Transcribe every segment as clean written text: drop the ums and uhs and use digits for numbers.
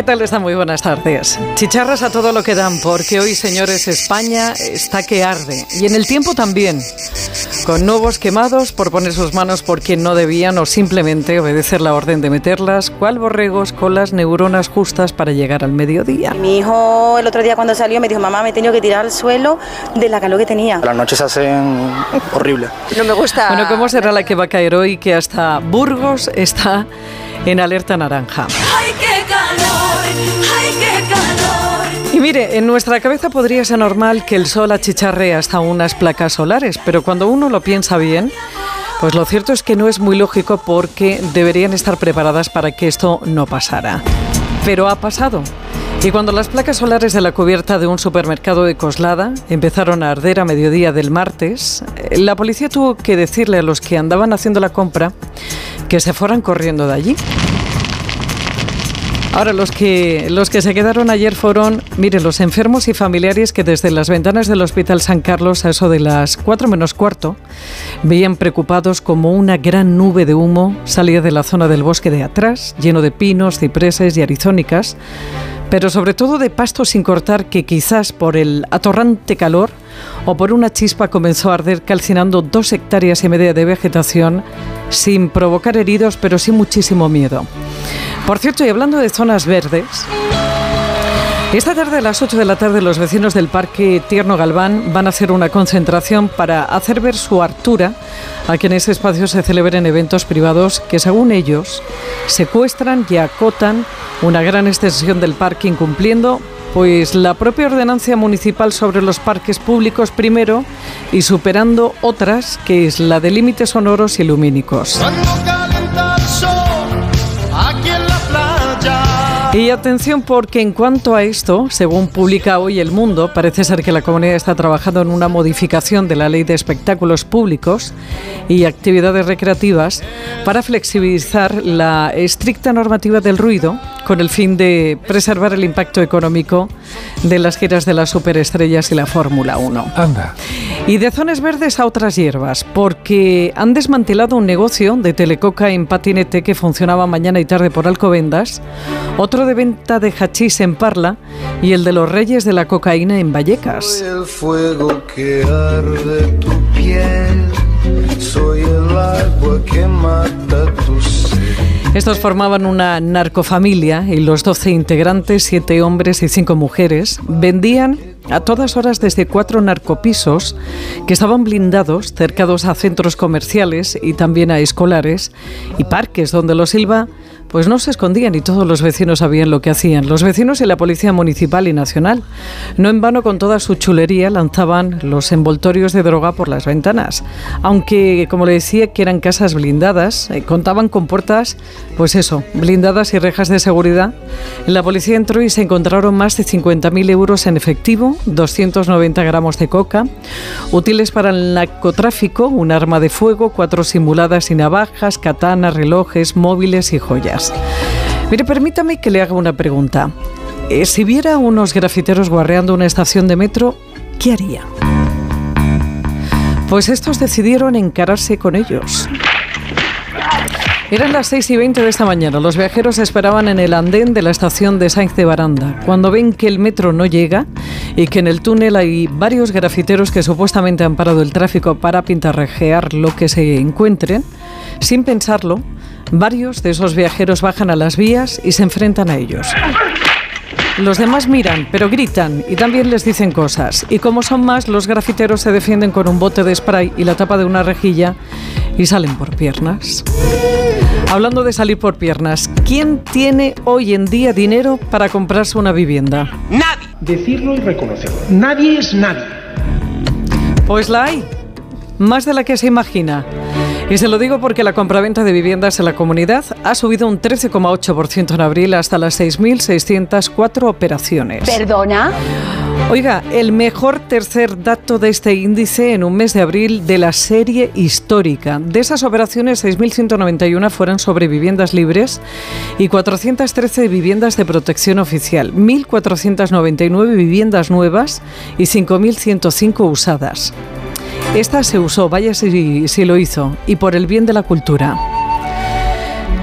tal están? Muy buenas tardes. Chicharras a todo lo que dan, porque hoy, señores, España está que arde. Y en el tiempo también, con nuevos quemados por poner sus manos por quien no debían o simplemente obedecer la orden de meterlas, cual borregos con las neuronas justas para llegar al mediodía. Mi hijo el otro día cuando salió me dijo, mamá, me he tenido que tirar al suelo de la calor que tenía. Las noches se hacen horribles. No me gusta. Bueno, ¿cómo será la que va a caer hoy, que hasta Burgos está en alerta naranja? ¡Ay, qué calor! ¡Ay, qué calor! Y mire, en nuestra cabeza podría ser normal que el sol achicharre hasta unas placas solares, pero cuando uno lo piensa bien, pues lo cierto es que no es muy lógico, porque deberían estar preparadas para que esto no pasara. Pero ha pasado. Y cuando las placas solares de la cubierta de un supermercado de Coslada empezaron a arder a mediodía del martes, la policía tuvo que decirle a los que andaban haciendo la compra que se fueran corriendo de allí. Ahora, los que se quedaron ayer fueron, mire, los enfermos y familiares que desde las ventanas del Hospital San Carlos, a eso de las 4 menos cuarto, veían preocupados como una gran nube de humo salía de la zona del bosque de atrás, lleno de pinos, cipreses y arizónicas, pero sobre todo de pasto sin cortar, que quizás por el atorrante calor o por una chispa comenzó a arder, calcinando 2,5 hectáreas de vegetación, sin provocar heridos, pero sí muchísimo miedo. Por cierto, y hablando de zonas verdes, esta tarde a las 8 de la tarde los vecinos del Parque Tierno Galván van a hacer una concentración para hacer ver su hartura a que en ese espacio se celebren eventos privados que, según ellos, secuestran y acotan una gran extensión del parque, incumpliendo pues la propia ordenanza municipal sobre los parques públicos primero y superando otras, que es la de límites sonoros y lumínicos. Y atención, porque en cuanto a esto, según publica hoy El Mundo, parece ser que la comunidad está trabajando en una modificación de la Ley de Espectáculos Públicos y Actividades Recreativas para flexibilizar la estricta normativa del ruido, con el fin de preservar el impacto económico de las giras de las superestrellas y la Fórmula 1. Anda. Y de zonas verdes a otras hierbas, porque han desmantelado un negocio de telecoca en patinete que funcionaba mañana y tarde por Alcobendas, otro de venta de hachís en Parla y el de los reyes de la cocaína en Vallecas. Soy el fuego que arde tu piel, soy el agua que mata tu sed. Estos formaban una narcofamilia y los 12 integrantes, 7 hombres y 5 mujeres, vendían a todas horas desde 4 narcopisos que estaban blindados, cercados a centros comerciales y también a escolares y parques donde los Silva pues no se escondían, y todos los vecinos sabían lo que hacían. Los vecinos y la policía municipal y nacional. No en vano, con toda su chulería, lanzaban los envoltorios de droga por las ventanas. Aunque, como le decía, que eran casas blindadas, contaban con puertas, pues eso, blindadas y rejas de seguridad. La policía entró y se encontraron más de 50.000 euros en efectivo, 290 gramos de coca, útiles para el narcotráfico, un arma de fuego, 4 simuladas y navajas, katanas, relojes, móviles y joyas. Mire, permítame que le haga una pregunta. Si viera a unos grafiteros guarreando una estación de metro, ¿qué haría? Pues estos decidieron encararse con ellos. Eran las 6:20 de esta mañana. Los viajeros esperaban en el andén de la estación de Sáenz de Baranda. Cuando ven que el metro no llega y que en el túnel hay varios grafiteros que supuestamente han parado el tráfico para pintarrajear lo que se encuentren, sin pensarlo, varios de esos viajeros bajan a las vías y se enfrentan a ellos. Los demás miran, pero gritan y también les dicen cosas. Y como son más, los grafiteros se defienden con un bote de spray y la tapa de una rejilla y salen por piernas. Hablando de salir por piernas, ¿quién tiene hoy en día dinero para comprarse una vivienda? Nadie. Decirlo y reconocerlo. Nadie es nadie. Pues la hay. Más de la que se imagina. Y se lo digo porque la compraventa de viviendas en la comunidad ha subido un 13,8% en abril hasta las 6.604 operaciones. ¿Perdona? Oiga, el mejor tercer dato de este índice en un mes de abril de la serie histórica. De esas operaciones, 6.191 fueron sobre viviendas libres y 413 viviendas de protección oficial, 1.499 viviendas nuevas y 5.105 usadas. Esta se usó, vaya si lo hizo, y por el bien de la cultura.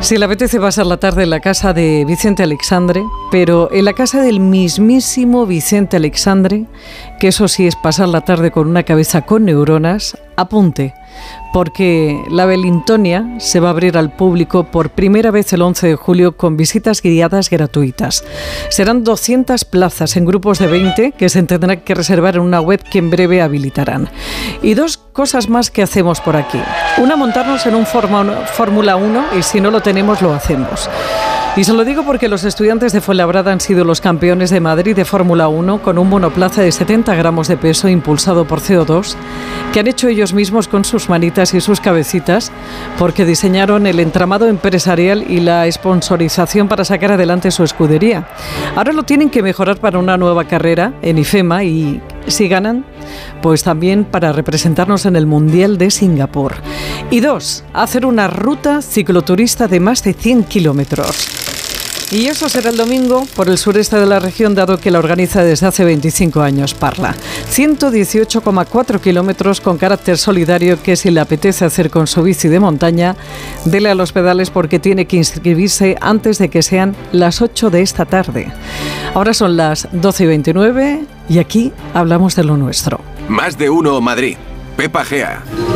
Si le apetece pasar la tarde en la casa de Vicente Aleixandre, pero en la casa del mismísimo Vicente Aleixandre, que eso sí es pasar la tarde con una cabeza con neuronas, apunte, porque la Wellingtonia se va a abrir al público por primera vez el 11 de julio con visitas guiadas gratuitas. Serán 200 plazas en grupos de 20 que se tendrán que reservar en una web que en breve habilitarán. Y dos cosas más que hacemos por aquí. Una, montarnos en un Fórmula 1 y si no lo tenemos, lo hacemos. Y se lo digo porque los estudiantes de Fuenlabrada han sido los campeones de Madrid de Fórmula 1 con un monoplaza de 70 gramos de peso impulsado por CO2 que han hecho ellos mismos con sus manitas y sus cabecitas porque diseñaron el entramado empresarial y la sponsorización para sacar adelante su escudería. Ahora lo tienen que mejorar para una nueva carrera en IFEMA y si ganan, pues también para representarnos en el Mundial de Singapur. Y dos, hacer una ruta cicloturista de más de 100 kilómetros. Y eso será el domingo por el sureste de la región, dado que la organiza desde hace 25 años Parla. 118,4 kilómetros con carácter solidario que si le apetece hacer con su bici de montaña, dele a los pedales porque tiene que inscribirse antes de que sean las 8 de esta tarde. Ahora son las 12:29 y aquí hablamos de lo nuestro. Más de uno Madrid. Pepa Gea.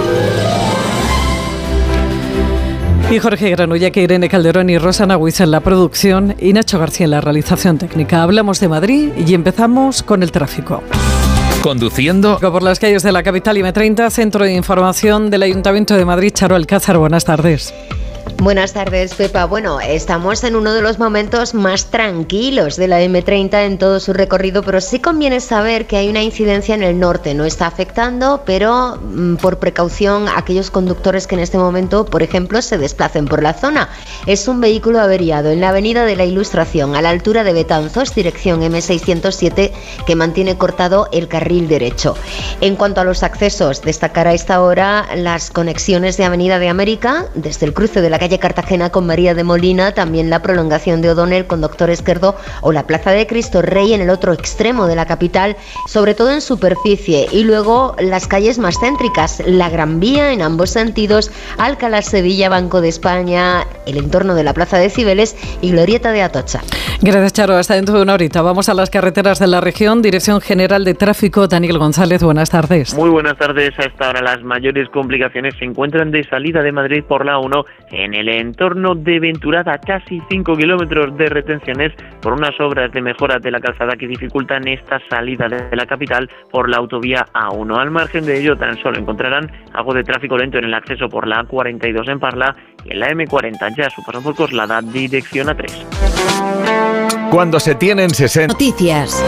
Y Jorge Granulla, que Irene Calderón y Rosa Nahuiz en la producción y Nacho García en la realización técnica. Hablamos de Madrid y empezamos con el tráfico. Conduciendo por las calles de la capital y M30, Centro de Información del Ayuntamiento de Madrid, Charo Alcázar. Buenas tardes. Buenas tardes, Pepa. Bueno, estamos en uno de los momentos más tranquilos de la M30 en todo su recorrido, pero sí conviene saber que hay una incidencia en el norte. No está afectando, pero por precaución, aquellos conductores que en este momento, por ejemplo, se desplacen por la zona. Es un vehículo averiado en la avenida de la Ilustración, a la altura de Betanzos, dirección M607, que mantiene cortado el carril derecho. En cuanto a los accesos, destacar a esta hora las conexiones de Avenida de América, desde el cruce de la calle Cartagena con María de Molina, también la prolongación de O'Donnell con Doctor Esquerdo o la Plaza de Cristo Rey en el otro extremo de la capital, sobre todo en superficie, y luego las calles más céntricas, la Gran Vía en ambos sentidos, Alcalá Sevilla, Banco de España, el entorno de la Plaza de Cibeles y Glorieta de Atocha. Gracias, Charo. Hasta dentro de una horita. Vamos a las carreteras de la región. Dirección General de Tráfico, Daniel González. Buenas tardes. Muy buenas tardes. A esta hora las mayores complicaciones se encuentran de salida de Madrid por la 1 en el entorno de Venturada, casi 5 kilómetros de retenciones por unas obras de mejora de la calzada que dificultan esta salida de la capital por la autovía A1. Al margen de ello, tan solo encontrarán algo de tráfico lento en el acceso por la A42 en Parla y en la M40 ya su paso por Coslada, dirección A3. Cuando se tienen 60... Noticias.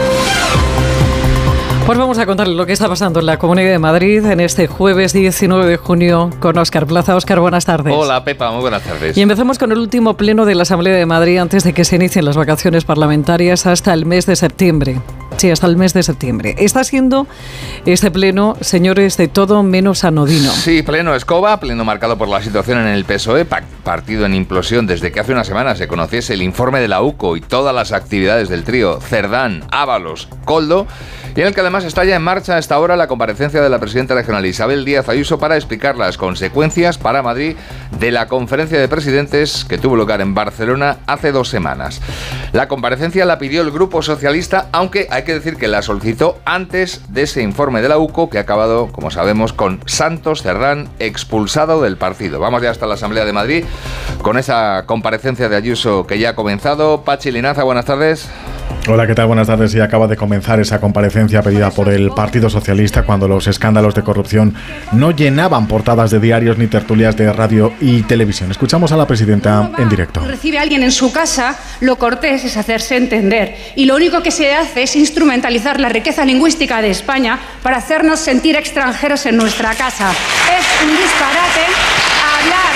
Pues vamos a contarles lo que está pasando en la Comunidad de Madrid en este jueves 19 de junio con Óscar Plaza. Óscar, buenas tardes. Hola, Pepa, muy buenas tardes. Y empezamos con el último pleno de la Asamblea de Madrid antes de que se inicien las vacaciones parlamentarias hasta el mes de septiembre. Sí, hasta el mes de septiembre. Está siendo este pleno, señores, de todo menos anodino. Sí, pleno escoba, pleno marcado por la situación en el PSOE, partido en implosión desde que hace una semana se conociese el informe de la UCO y todas las actividades del trío Cerdán, Ábalos, Koldo, y en el que además está ya en marcha a esta hora la comparecencia de la presidenta regional Isabel Díaz Ayuso para explicar las consecuencias para Madrid de la conferencia de presidentes que tuvo lugar en Barcelona hace 2 semanas. La comparecencia la pidió el Grupo Socialista, aunque hay que decir que la solicitó antes de ese informe de la UCO que ha acabado, como sabemos, con Santos Cerdán expulsado del partido. Vamos ya hasta la Asamblea de Madrid con esa comparecencia de Ayuso que ya ha comenzado. Pachi Linaza, buenas tardes. Hola, ¿qué tal? Buenas tardes. Y acaba de comenzar esa comparecencia pedida por el Partido Socialista cuando los escándalos de corrupción no llenaban portadas de diarios ni tertulias de radio y televisión. Escuchamos a la presidenta en directo. Recibe a alguien en su casa, lo cortés es hacerse entender. Y lo único que se hace es instrumentalizar la riqueza lingüística de España para hacernos sentir extranjeros en nuestra casa. Es un disparate hablar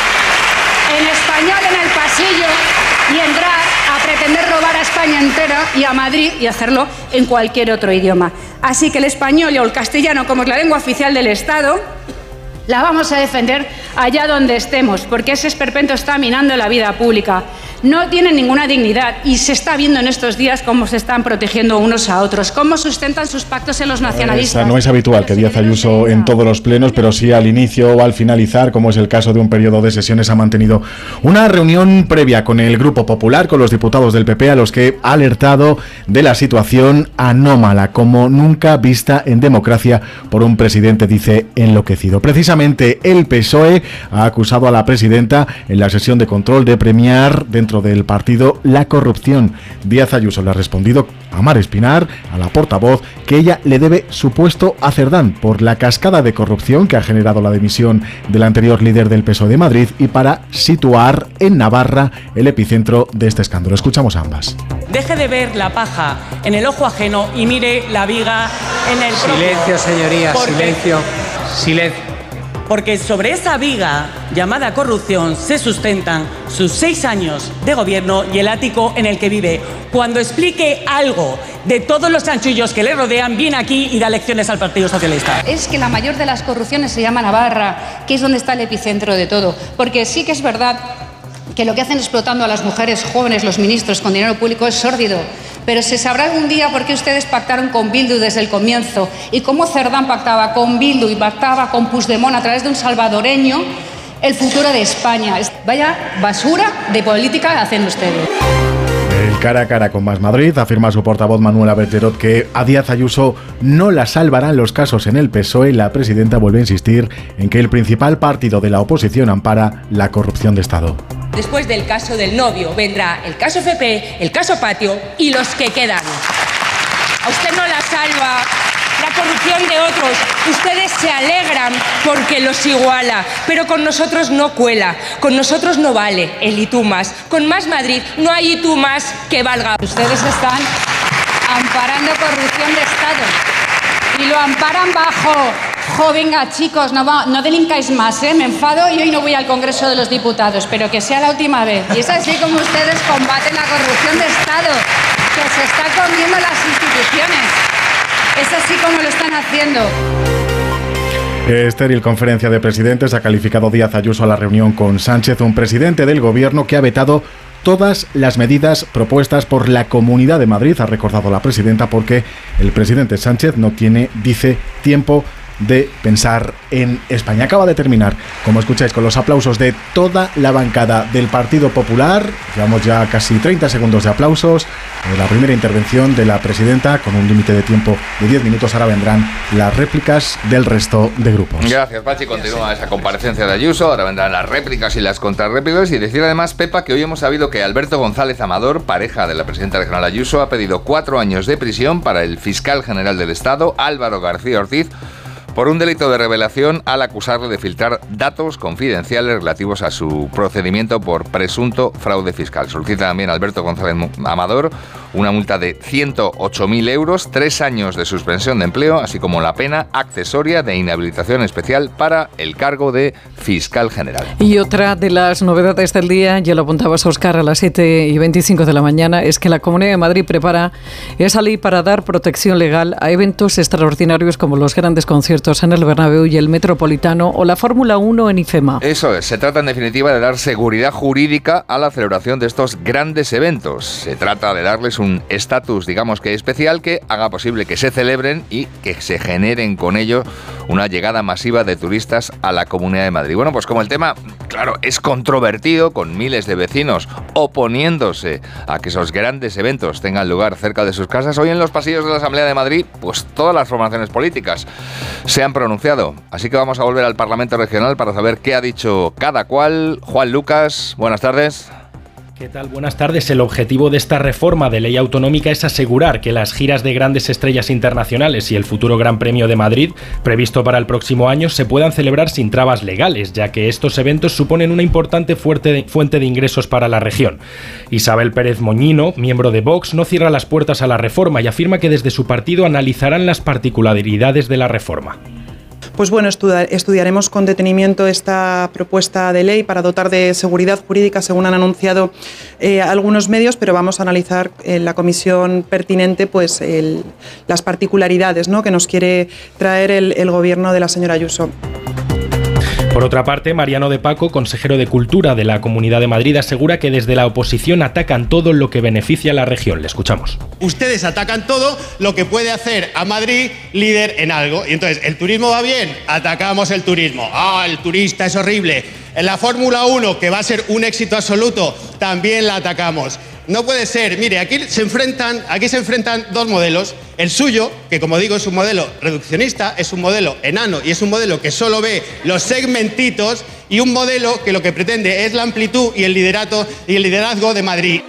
en español en el pasillo y entrar a pretender robar a España entera y a Madrid y hacerlo en cualquier otro idioma. Así que el español o el castellano, como es la lengua oficial del Estado, La vamos a defender allá donde estemos, porque ese esperpento está minando la vida pública. No tienen ninguna dignidad y se está viendo en estos días cómo se están protegiendo unos a otros, cómo sustentan sus pactos en los nacionalistas. No es habitual que Díaz Ayuso en todos los plenos, pero sí al inicio o al finalizar, como es el caso de un periodo de sesiones, ha mantenido una reunión previa con el Grupo Popular, con los diputados del PP, a los que ha alertado de la situación anómala, como nunca vista en democracia por un presidente, dice, enloquecido. Precisamente el PSOE ha acusado a la presidenta en la sesión de control de premiar dentro del partido la corrupción. Díaz Ayuso le ha respondido a Mar Espinar, a la portavoz, que ella le debe su puesto a Cerdán por la cascada de corrupción que ha generado la dimisión del anterior líder del PSOE de Madrid y para situar en Navarra el epicentro de este escándalo. Escuchamos a ambas. Deje de ver la paja en el ojo ajeno y mire la viga en el propio. Silencio, señorías, silencio. Porque sobre esa viga llamada corrupción se sustentan sus 6 años de gobierno y el ático en el que vive. Cuando explique algo de todos los chanchullos que le rodean, viene aquí y da lecciones al Partido Socialista. Es que la mayor de las corrupciones se llama Navarra, que es donde está el epicentro de todo. Porque sí que es verdad que lo que hacen explotando a las mujeres jóvenes, los ministros, con dinero público es sórdido. Pero se sabrá algún día por qué ustedes pactaron con Bildu desde el comienzo y cómo Cerdán pactaba con Bildu y pactaba con Puigdemont a través de un salvadoreño el futuro de España. Vaya basura de política hacen ustedes. El cara a cara con Más Madrid afirma su portavoz Manuela Bergerot que a Díaz Ayuso no la salvarán los casos en el PSOE. La presidenta vuelve a insistir en que el principal partido de la oposición ampara la corrupción de Estado. Después del caso del novio vendrá el caso FP, el caso Patio y los que quedan. A usted no la salva la corrupción de otros. Ustedes se alegran porque los iguala, pero con nosotros no cuela, con nosotros no vale el y tú más. Con Más Madrid no hay y tú más que valga. Ustedes están amparando corrupción de Estado y lo amparan bajo... venga chicos, no delincáis más, me enfado y hoy no voy al Congreso de los Diputados, pero que sea la última vez. Y es así como ustedes combaten la corrupción de Estado, que se está comiendo las instituciones. Es así como lo están haciendo. Estéril conferencia de presidentes ha calificado Díaz Ayuso a la reunión con Sánchez, un presidente del gobierno que ha vetado todas las medidas propuestas por la Comunidad de Madrid, ha recordado la presidenta, porque el presidente Sánchez no tiene, dice, tiempo de pensar en España. Acaba de terminar, como escucháis, con los aplausos de toda la bancada del Partido Popular. Llevamos ya casi 30 segundos de aplausos. La primera intervención de la presidenta con un límite de tiempo de 10 minutos. Ahora vendrán las réplicas del resto de grupos. Gracias, Pachi. Continúa esa comparecencia de Ayuso. Ahora vendrán las réplicas y las contrarréplicas. Y decir además, Pepa, que hoy hemos sabido que Alberto González Amador, pareja de la presidenta regional Ayuso, ha pedido 4 años de prisión para el fiscal general del Estado, Álvaro García Ortiz, por un delito de revelación al acusarle de filtrar datos confidenciales relativos a su procedimiento por presunto fraude fiscal. Solicita también Alberto González Amador una multa de 108.000 euros, 3 años de suspensión de empleo, así como la pena accesoria de inhabilitación especial para el cargo de fiscal general. Y otra de las novedades del día, ya lo apuntabas, Óscar, a las 7:25 de la mañana, es que la Comunidad de Madrid prepara esa ley para dar protección legal a eventos extraordinarios como los grandes conciertos en el Bernabéu y el Metropolitano o la Fórmula 1 en IFEMA. Eso es, se trata en definitiva de dar seguridad jurídica a la celebración de estos grandes eventos. Se trata de darles un estatus, digamos que especial, que haga posible que se celebren y que se generen con ello una llegada masiva de turistas a la Comunidad de Madrid. Bueno, pues como el tema, claro, es controvertido, con miles de vecinos oponiéndose a que esos grandes eventos tengan lugar cerca de sus casas, hoy en los pasillos de la Asamblea de Madrid, pues todas las formaciones políticas se han pronunciado. Así que vamos a volver al Parlamento Regional para saber qué ha dicho cada cual. Juan Lucas, buenas tardes. ¿Qué tal? Buenas tardes. El objetivo de esta reforma de ley autonómica es asegurar que las giras de grandes estrellas internacionales y el futuro Gran Premio de Madrid, previsto para el próximo año, se puedan celebrar sin trabas legales, ya que estos eventos suponen una importante fuente de ingresos para la región. Isabel Pérez Moñino, miembro de Vox, no cierra las puertas a la reforma y afirma que desde su partido analizarán las particularidades de la reforma. Pues bueno, estudiaremos con detenimiento esta propuesta de ley para dotar de seguridad jurídica, según han anunciado algunos medios, pero vamos a analizar en la comisión pertinente pues las particularidades, ¿no?, que nos quiere traer el gobierno de la señora Ayuso. Por otra parte, Mariano de Paco, consejero de Cultura de la Comunidad de Madrid, asegura que desde la oposición atacan todo lo que beneficia a la región. Le escuchamos. Ustedes atacan todo lo que puede hacer a Madrid líder en algo. Y entonces, ¿el turismo va bien? Atacamos el turismo. El turista es horrible. En la Fórmula 1, que va a ser un éxito absoluto, también la atacamos. No puede ser. Mire, aquí se enfrentan dos modelos. El suyo, que como digo es un modelo reduccionista, es un modelo enano y es un modelo que solo ve los segmentitos, y un modelo que lo que pretende es la amplitud y el liderazgo de Madrid.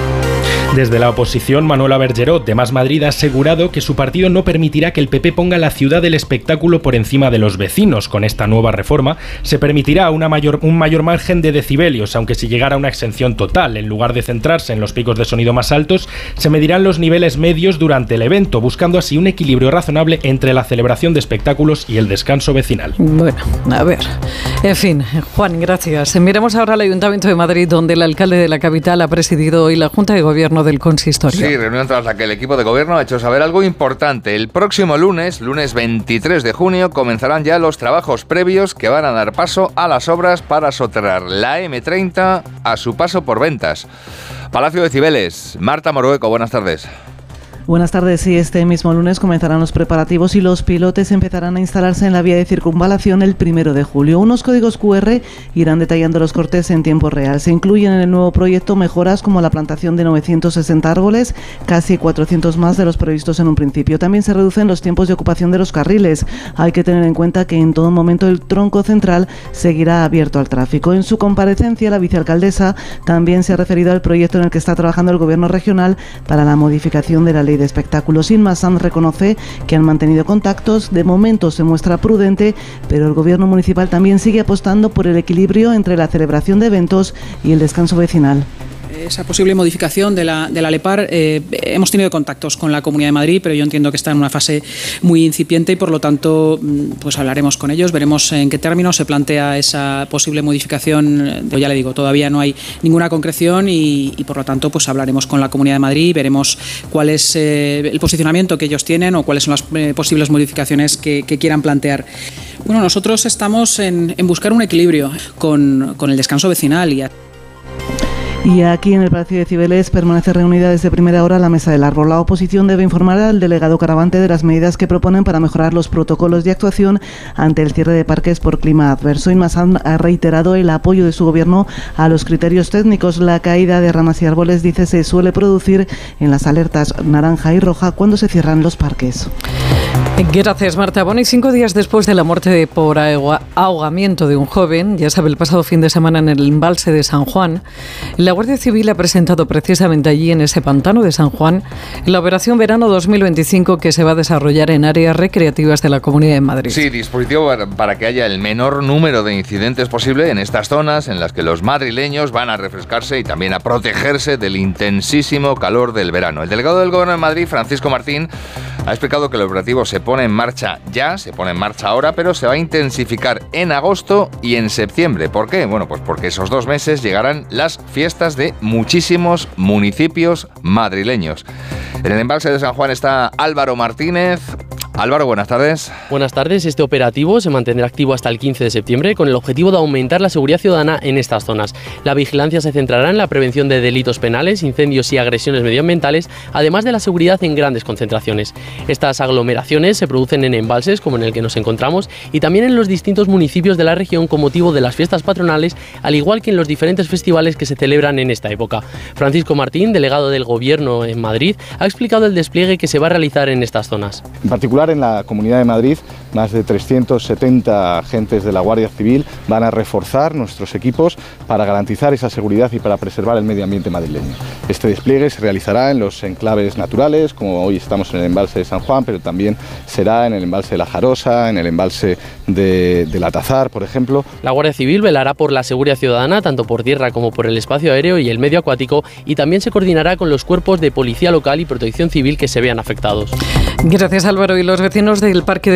Desde la oposición, Manuela Bergerot, de Más Madrid, ha asegurado que su partido no permitirá que el PP ponga la ciudad del espectáculo por encima de los vecinos. Con esta nueva reforma se permitirá un mayor margen de decibelios, aunque si llegara a una exención total, en lugar de centrarse en los picos de sonido más altos, se medirán los niveles medios durante el evento, buscando así un equilibrio razonable entre la celebración de espectáculos y el descanso vecinal. Bueno, a ver. En fin, Juan, gracias. Miremos ahora al Ayuntamiento de Madrid, donde el alcalde de la capital ha presidido hoy la Junta de Gobierno del consistorio. Sí, reunión tras la que el equipo de gobierno ha hecho saber algo importante. El próximo lunes 23 de junio, comenzarán ya los trabajos previos que van a dar paso a las obras para soterrar la M30 a su paso por Ventas. Palacio de Cibeles, Marta Morueco, buenas tardes. Buenas tardes. Sí, este mismo lunes comenzarán los preparativos y los pilotes empezarán a instalarse en la vía de circunvalación el 1 de julio. Unos códigos QR irán detallando los cortes en tiempo real. Se incluyen en el nuevo proyecto mejoras como la plantación de 960 árboles, casi 400 más de los previstos en un principio. También se reducen los tiempos de ocupación de los carriles. Hay que tener en cuenta que en todo momento el tronco central seguirá abierto al tráfico. En su comparecencia, la vicealcaldesa también se ha referido al proyecto en el que está trabajando el Gobierno regional para la modificación de la ley de espectáculos. Inma Sanz reconoce que han mantenido contactos. De momento se muestra prudente, pero el Gobierno municipal también sigue apostando por el equilibrio entre la celebración de eventos y el descanso vecinal. Esa posible modificación de la LEPAR, hemos tenido contactos con la Comunidad de Madrid, pero yo entiendo que está en una fase muy incipiente y por lo tanto pues hablaremos con ellos, veremos en qué términos se plantea esa posible modificación. Ya le digo, todavía no hay ninguna concreción y por lo tanto pues hablaremos con la Comunidad de Madrid, veremos cuál es el posicionamiento que ellos tienen o cuáles son las posibles modificaciones que quieran plantear. Bueno, nosotros estamos en buscar un equilibrio con el descanso vecinal Y aquí en el Palacio de Cibeles permanece reunida desde primera hora la Mesa del Árbol. La oposición debe informar al delegado Caravante de las medidas que proponen para mejorar los protocolos de actuación ante el cierre de parques por clima adverso. Inma Sanz ha reiterado el apoyo de su gobierno a los criterios técnicos. La caída de ramas y árboles, dice, se suele producir en las alertas naranja y roja cuando se cierran los parques. Gracias, Marta. Bueno, y 5 días después de la muerte por ahogamiento de un joven, ya sabe, el pasado fin de semana en el embalse de San Juan, la Guardia Civil ha presentado precisamente allí, en ese pantano de San Juan, la Operación Verano 2025 que se va a desarrollar en áreas recreativas de la Comunidad de Madrid. Sí, dispositivo para que haya el menor número de incidentes posible en estas zonas en las que los madrileños van a refrescarse y también a protegerse del intensísimo calor del verano. El delegado del Gobierno de Madrid, Francisco Martín, ha explicado que el operativo se pone en marcha ahora, pero se va a intensificar en agosto y en septiembre. ¿Por qué? Bueno, pues porque esos 2 meses llegarán las fiestas de muchísimos municipios madrileños. En el embalse de San Juan está Álvaro Martínez. Álvaro, buenas tardes. Buenas tardes. Este operativo se mantendrá activo hasta el 15 de septiembre con el objetivo de aumentar la seguridad ciudadana en estas zonas. La vigilancia se centrará en la prevención de delitos penales, incendios y agresiones medioambientales, además de la seguridad en grandes concentraciones. Estas aglomeraciones se producen en embalses como en el que nos encontramos y también en los distintos municipios de la región con motivo de las fiestas patronales, al igual que en los diferentes festivales que se celebran en esta época. Francisco Martín, delegado del Gobierno en Madrid, ha explicado el despliegue que se va a realizar en estas zonas. En particular, en la Comunidad de Madrid, más de 370 agentes de la Guardia Civil van a reforzar nuestros equipos para garantizar esa seguridad y para preservar el medio ambiente madrileño. Este despliegue se realizará en los enclaves naturales, como hoy estamos en el embalse de San Juan, pero también será en el embalse de La Jarosa, en el embalse del Atazar, por ejemplo. La Guardia Civil velará por la seguridad ciudadana, tanto por tierra como por el espacio aéreo y el medio acuático, y también se coordinará con los cuerpos de policía local y protección civil que se vean afectados. Gracias, Álvaro. Y los vecinos del Parque de las Avenidas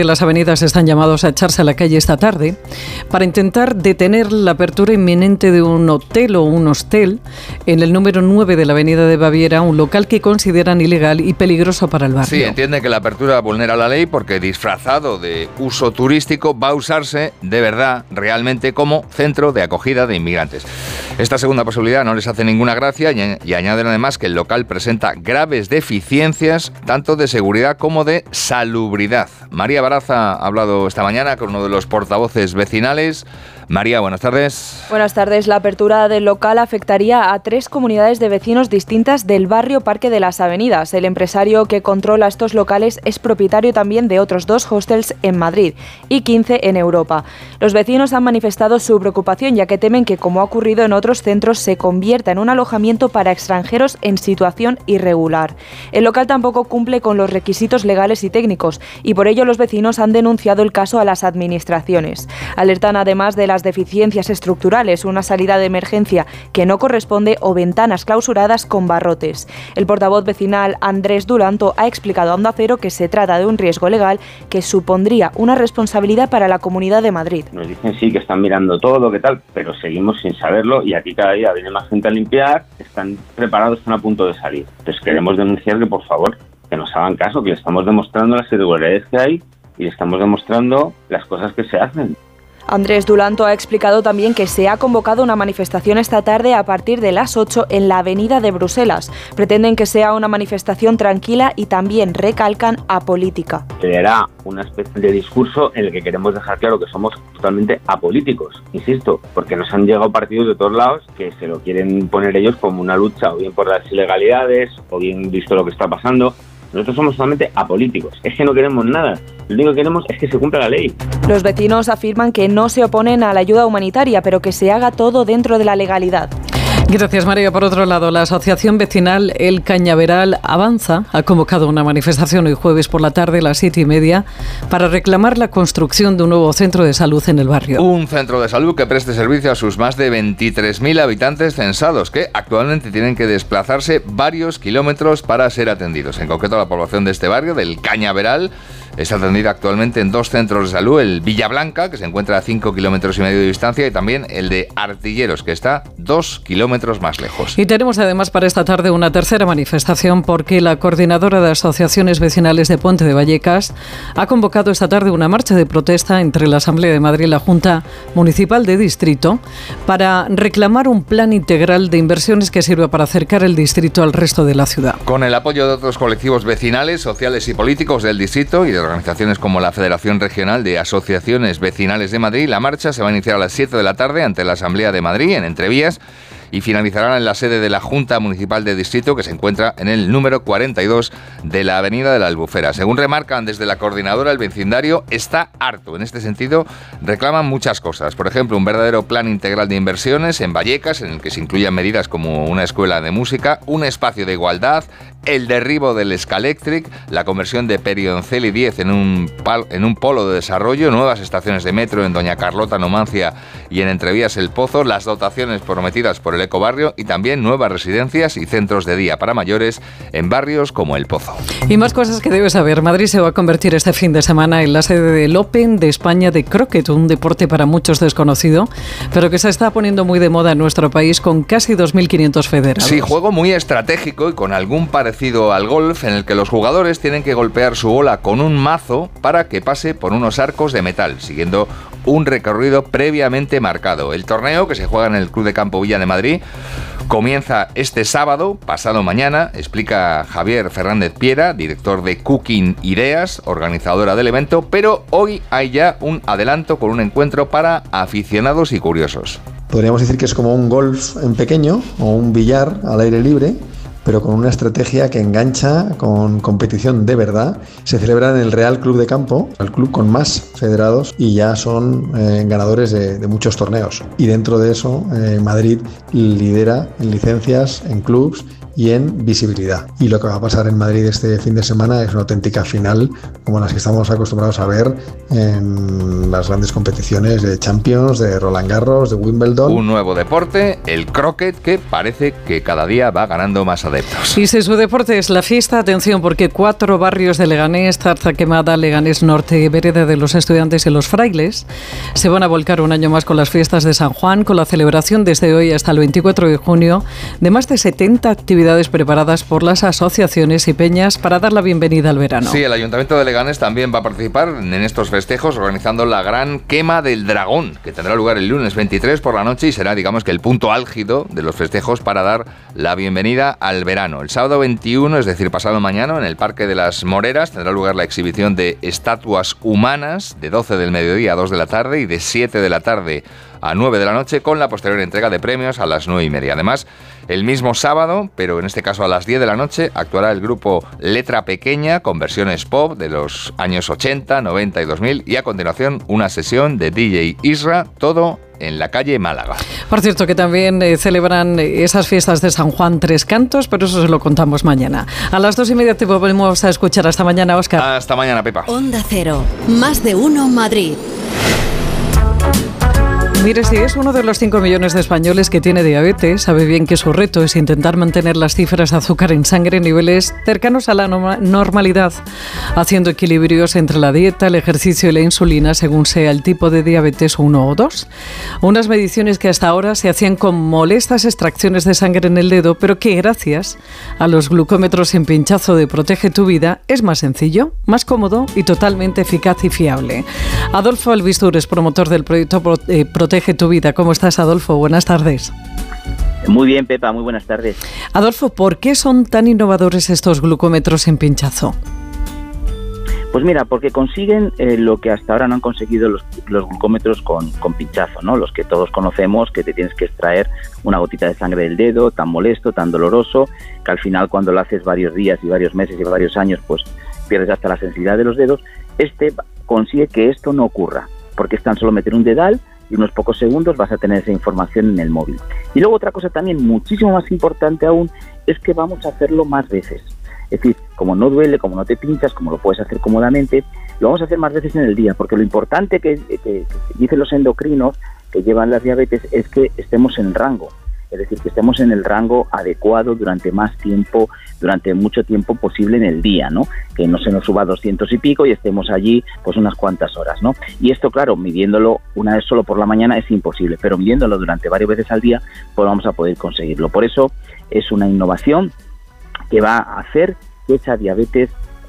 Avenidas están llamados a echarse a la calle esta tarde para intentar detener la apertura inminente de un hotel o un hostel en el número 9 de la Avenida de Baviera, un local que consideran ilegal y peligroso para el barrio. Sí, entiende que la apertura vulnera la ley porque disfrazado de uso turístico va a usarse de verdad, realmente, como centro de acogida de inmigrantes. Esta segunda posibilidad no les hace ninguna gracia y añaden además que el local presenta graves deficiencias tanto de seguridad como de salubridad. María Baraza ha hablado esta mañana con uno de los portavoces vecinales. María, buenas tardes. Buenas tardes. La apertura del local afectaría a 3 comunidades de vecinos distintas del barrio Parque de las Avenidas. El empresario que controla estos locales es propietario también de otros 2 hostels en Madrid y 15 en Europa. Los vecinos han manifestado su preocupación ya que temen que, como ha ocurrido en otros centros, se convierta en un alojamiento para extranjeros en situación irregular. El local tampoco cumple con los requisitos legales y técnicos y por ello los vecinos han denunciado el caso a las administraciones. Alertan además de las deficiencias estructurales, una salida de emergencia que no corresponde o ventanas clausuradas con barrotes. El portavoz vecinal Andrés Dulanto ha explicado a Onda Cero que se trata de un riesgo legal que supondría una responsabilidad para la Comunidad de Madrid. Nos dicen sí que están mirando todo, que tal, pero seguimos sin saberlo y aquí cada día viene más gente a limpiar, están preparados, están a punto de salir. Entonces queremos denunciar que por favor, que nos hagan caso, que le estamos demostrando las irregularidades que hay y le estamos demostrando las cosas que se hacen. Andrés Dulanto ha explicado también que se ha convocado una manifestación esta tarde a partir de las 8 en la Avenida de Bruselas. Pretenden que sea una manifestación tranquila y también recalcan apolítica. Será una especie de discurso en el que queremos dejar claro que somos totalmente apolíticos, insisto, porque nos han llegado partidos de todos lados que se lo quieren poner ellos como una lucha o bien por las ilegalidades o bien visto lo que está pasando. Nosotros somos totalmente apolíticos, es que no queremos nada, lo único que queremos es que se cumpla la ley. Los vecinos afirman que no se oponen a la ayuda humanitaria, pero que se haga todo dentro de la legalidad. Gracias, María. Por otro lado, la asociación vecinal El Cañaveral Avanza ha convocado una manifestación hoy jueves por la tarde a las 7:30 para reclamar la construcción de un nuevo centro de salud en el barrio. Un centro de salud que preste servicio a sus más de 23.000 habitantes censados, que actualmente tienen que desplazarse varios kilómetros para ser atendidos. En concreto, la población de este barrio, del Cañaveral, está atendida actualmente en 2 centros de salud, el Villablanca, que se encuentra a 5,5 kilómetros de distancia, y también el de Artilleros, que está 2 kilómetros más lejos. Y tenemos además para esta tarde una tercera manifestación porque la coordinadora de asociaciones vecinales de Puente de Vallecas ha convocado esta tarde una marcha de protesta entre la Asamblea de Madrid y la Junta Municipal de Distrito para reclamar un plan integral de inversiones que sirva para acercar el distrito al resto de la ciudad. Con el apoyo de otros colectivos vecinales, sociales y políticos del distrito y de organizaciones como la Federación Regional de Asociaciones Vecinales de Madrid, la marcha se va a iniciar a las 7 de la tarde ante la Asamblea de Madrid, en Entrevías, y finalizarán en la sede de la Junta Municipal de Distrito, que se encuentra en el número 42 de la Avenida de la Albufera. Según remarcan desde la coordinadora, el vecindario está harto. En este sentido, reclaman muchas cosas. Por ejemplo, un verdadero plan integral de inversiones en Vallecas, en el que se incluyan medidas como una escuela de música, un espacio de igualdad, el derribo del Scalectric, la conversión de Perioncel y 10 en un polo de desarrollo, nuevas estaciones de metro en Doña Carlota, Numancia y en Entrevías El Pozo, las dotaciones prometidas por el ecobarrio y también nuevas residencias y centros de día para mayores en barrios como El Pozo. Y más cosas que debes saber. Madrid se va a convertir este fin de semana en la sede del Open de España de croquet, un deporte para muchos desconocido, pero que se está poniendo muy de moda en nuestro país con casi 2.500 federados. Sí, juego muy estratégico y con algún parecido al golf, en el que los jugadores tienen que golpear su bola con un mazo para que pase por unos arcos de metal, siguiendo un recorrido previamente marcado. El torneo, que se juega en el Club de Campo Villa de Madrid, comienza este sábado, pasado mañana, explica Javier Fernández Piera, director de Cooking Ideas, organizadora del evento, pero hoy hay ya un adelanto con un encuentro para aficionados y curiosos. Podríamos decir que es como un golf en pequeño o un billar al aire libre, pero con una estrategia que engancha con competición de verdad. Se celebra en el Real Club de Campo, el club con más federados, y ya son ganadores de muchos torneos. Y dentro de eso, Madrid lidera en licencias, en clubs y en visibilidad. Y lo que va a pasar en Madrid este fin de semana es una auténtica final como las que estamos acostumbrados a ver en las grandes competiciones de Champions, de Roland Garros, de Wimbledon. Un nuevo deporte, el croquet, que parece que cada día va ganando más adeptos. Y si su deporte es la fiesta, atención, porque 4 barrios de Leganés, Zarza Quemada, Leganés Norte, Vereda de los Estudiantes y Los Frailes, se van a volcar un año más con las fiestas de San Juan, con la celebración desde hoy hasta el 24 de junio de más de 70 actividades preparadas por las asociaciones y peñas para dar la bienvenida al verano. Sí, el Ayuntamiento de Leganés también va a participar en estos festejos organizando la gran quema del dragón, que tendrá lugar el lunes 23 por la noche y será, digamos, que el punto álgido de los festejos para dar la bienvenida al verano. El sábado 21, es decir, pasado mañana, en el Parque de las Moreras tendrá lugar la exhibición de estatuas humanas de 12 del mediodía a 2 de la tarde y de 7 de la tarde a 9 de la noche, con la posterior entrega de premios a las 9:30. Además, el mismo sábado, pero en este caso a las 10 de la noche, actuará el grupo Letra Pequeña con versiones pop de los años 80, 90 y 2000 y a continuación una sesión de DJ Isra, todo en la calle Málaga. Por cierto, que también celebran esas fiestas de San Juan Tres Cantos, pero eso se lo contamos mañana. A las 2:30 te volvemos a escuchar. Hasta mañana, Óscar. Hasta mañana, Pepa. Onda Cero, más de uno Madrid. Mire, si es uno de los 5 millones de españoles que tiene diabetes, sabe bien que su reto es intentar mantener las cifras de azúcar en sangre en niveles cercanos a la normalidad, haciendo equilibrios entre la dieta, el ejercicio y la insulina según sea el tipo de diabetes 1 o 2. Unas mediciones que hasta ahora se hacían con molestas extracciones de sangre en el dedo, pero que gracias a los glucómetros en pinchazo de Protege tu Vida es más sencillo, más cómodo y totalmente eficaz y fiable. Adolfo Albistúrez, promotor del proyecto Protege tu Vida. ¿Cómo estás, Adolfo? Buenas tardes. Muy bien, Pepa, muy buenas tardes. Adolfo, ¿por qué son tan innovadores estos glucómetros en pinchazo? Pues mira, porque consiguen lo que hasta ahora no han conseguido los glucómetros con pinchazo, ¿no? Los que todos conocemos, que te tienes que extraer una gotita de sangre del dedo, tan molesto, tan doloroso, que al final cuando lo haces varios días y varios meses y varios años, pues pierdes hasta la sensibilidad de los dedos. Este consigue que esto no ocurra, porque es tan solo meter un dedal y unos pocos segundos vas a tener esa información en el móvil. Y luego otra cosa también muchísimo más importante aún es que vamos a hacerlo más veces. Es decir, como no duele, como no te pinchas, como lo puedes hacer cómodamente, lo vamos a hacer más veces en el día, porque lo importante que dicen los endocrinos que llevan las diabetes es que estemos en rango. Es decir, que estemos en el rango adecuado durante más tiempo, durante mucho tiempo posible en el día, ¿no? Que no se nos suba a 200 y pico y estemos allí pues unas cuantas horas, ¿no? Y esto, claro, midiéndolo una vez solo por la mañana es imposible, pero midiéndolo durante varias veces al día, pues vamos a poder conseguirlo. Por eso es una innovación que va a hacer que esta diabetes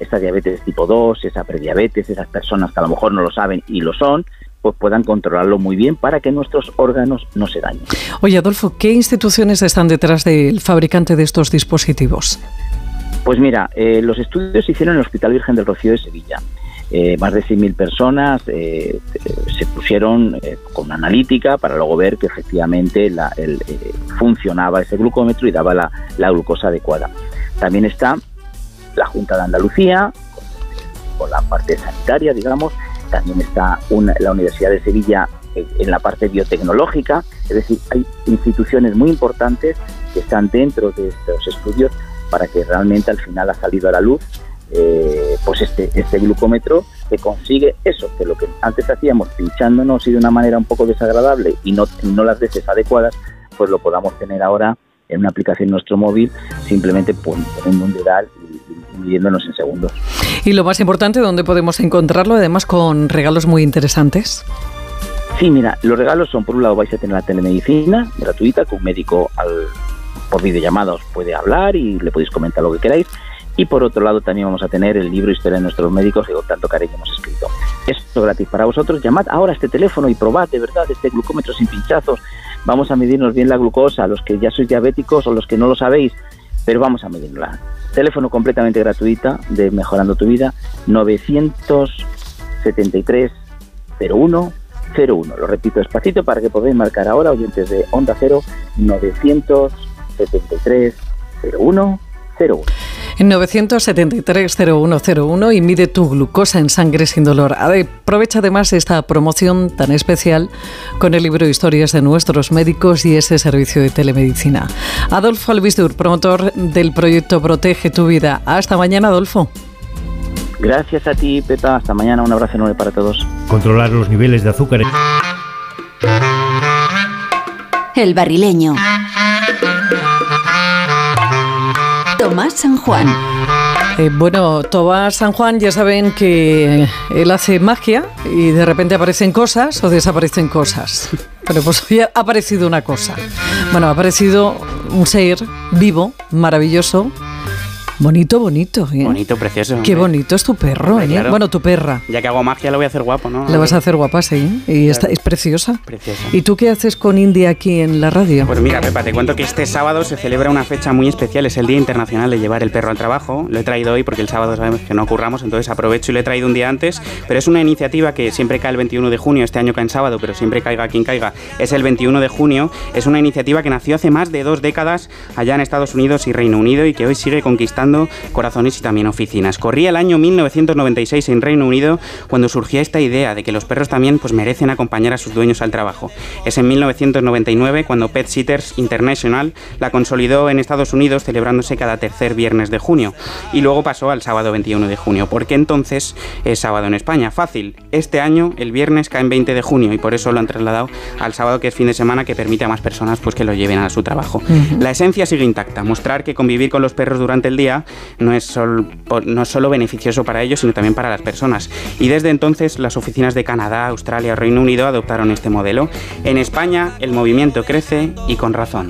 tipo 2, esa prediabetes, esas personas que a lo mejor no lo saben y lo son, pues puedan controlarlo muy bien para que nuestros órganos no se dañen. Oye, Adolfo, ¿qué instituciones están detrás del fabricante de estos dispositivos? Pues mira, los estudios se hicieron en el Hospital Virgen del Rocío de Sevilla. Más de 6.000 personas se pusieron con una analítica para luego ver que efectivamente funcionaba ese glucómetro y daba la glucosa adecuada. También está la Junta de Andalucía, con la parte sanitaria, digamos. También está la Universidad de Sevilla en la parte biotecnológica. Es decir, hay instituciones muy importantes que están dentro de estos estudios para que realmente al final ha salido a la luz pues este glucómetro que consigue eso, que lo que antes hacíamos pinchándonos y de una manera un poco desagradable y no las veces adecuadas, pues lo podamos tener ahora en una aplicación en nuestro móvil, simplemente poniendo un dedal y midiéndonos en segundos. Y lo más importante, ¿dónde podemos encontrarlo? Además con regalos muy interesantes. Sí, mira, los regalos son, por un lado vais a tener la telemedicina gratuita, que un médico por videollamada os puede hablar y le podéis comentar lo que queráis. Y por otro lado también vamos a tener el libro Historia de nuestros médicos que con tanto cariño hemos escrito. Esto es gratis para vosotros. Llamad ahora a este teléfono y probad de verdad este glucómetro sin pinchazos. Vamos a medirnos bien la glucosa, los que ya sois diabéticos o los que no lo sabéis, pero vamos a medirla. Teléfono completamente gratuita de Mejorando tu Vida, 973 01 01. Lo repito despacito para que podáis marcar ahora, oyentes de Onda Cero, 973 01 01. En 973-0101 y mide tu glucosa en sangre sin dolor. Aprovecha además esta promoción tan especial con el libro Historias de nuestros médicos y ese servicio de telemedicina. Adolfo Albisdur, promotor del proyecto Protege tu Vida. Hasta mañana, Adolfo. Gracias a ti, Pepa. Hasta mañana. Un abrazo enorme para todos. Controlar los niveles de azúcar. El Barrileño. Tomás San Juan. Tomás San Juan, ya saben que él hace magia y de repente aparecen cosas o desaparecen cosas. Pero pues hoy ha aparecido una cosa. Bueno, ha aparecido un ser vivo, maravilloso. Bonito, ¿eh? Bonito, precioso. Qué bonito es tu perro, ¿eh? Claro. Bueno, tu perra. Ya que hago magia, lo voy a hacer guapo, ¿no? La vas a hacer guapa, sí. Y claro. Es preciosa. Preciosa. ¿Y tú qué haces con India aquí en la radio? Pues mira, Pepa, te cuento que este sábado se celebra una fecha muy especial. Es el Día Internacional de Llevar el Perro al Trabajo. Lo he traído hoy porque el sábado sabemos que no curramos, entonces aprovecho y lo he traído un día antes. Pero es una iniciativa que siempre cae el 21 de junio. Este año cae en sábado, pero siempre caiga quien caiga. Es el 21 de junio. Es una iniciativa que nació hace más de 2 décadas allá en Estados Unidos y Reino Unido y que hoy sigue conquistando corazones y también oficinas. Corría el año 1996 en Reino Unido cuando surgía esta idea de que los perros también pues merecen acompañar a sus dueños al trabajo. Es en 1999 cuando Pet Sitters International la consolidó en Estados Unidos, celebrándose cada tercer viernes de junio, y luego pasó al sábado 21 de junio, porque entonces es sábado en España. Fácil, este año el viernes cae en 20 de junio y por eso lo han trasladado al sábado, que es fin de semana, que permite a más personas pues que lo lleven a su trabajo. La esencia sigue intacta, mostrar que convivir con los perros durante el día no es solo beneficioso para ellos, sino también para las personas. Y desde entonces las oficinas de Canadá, Australia o Reino Unido adoptaron este modelo. En España el movimiento crece y con razón.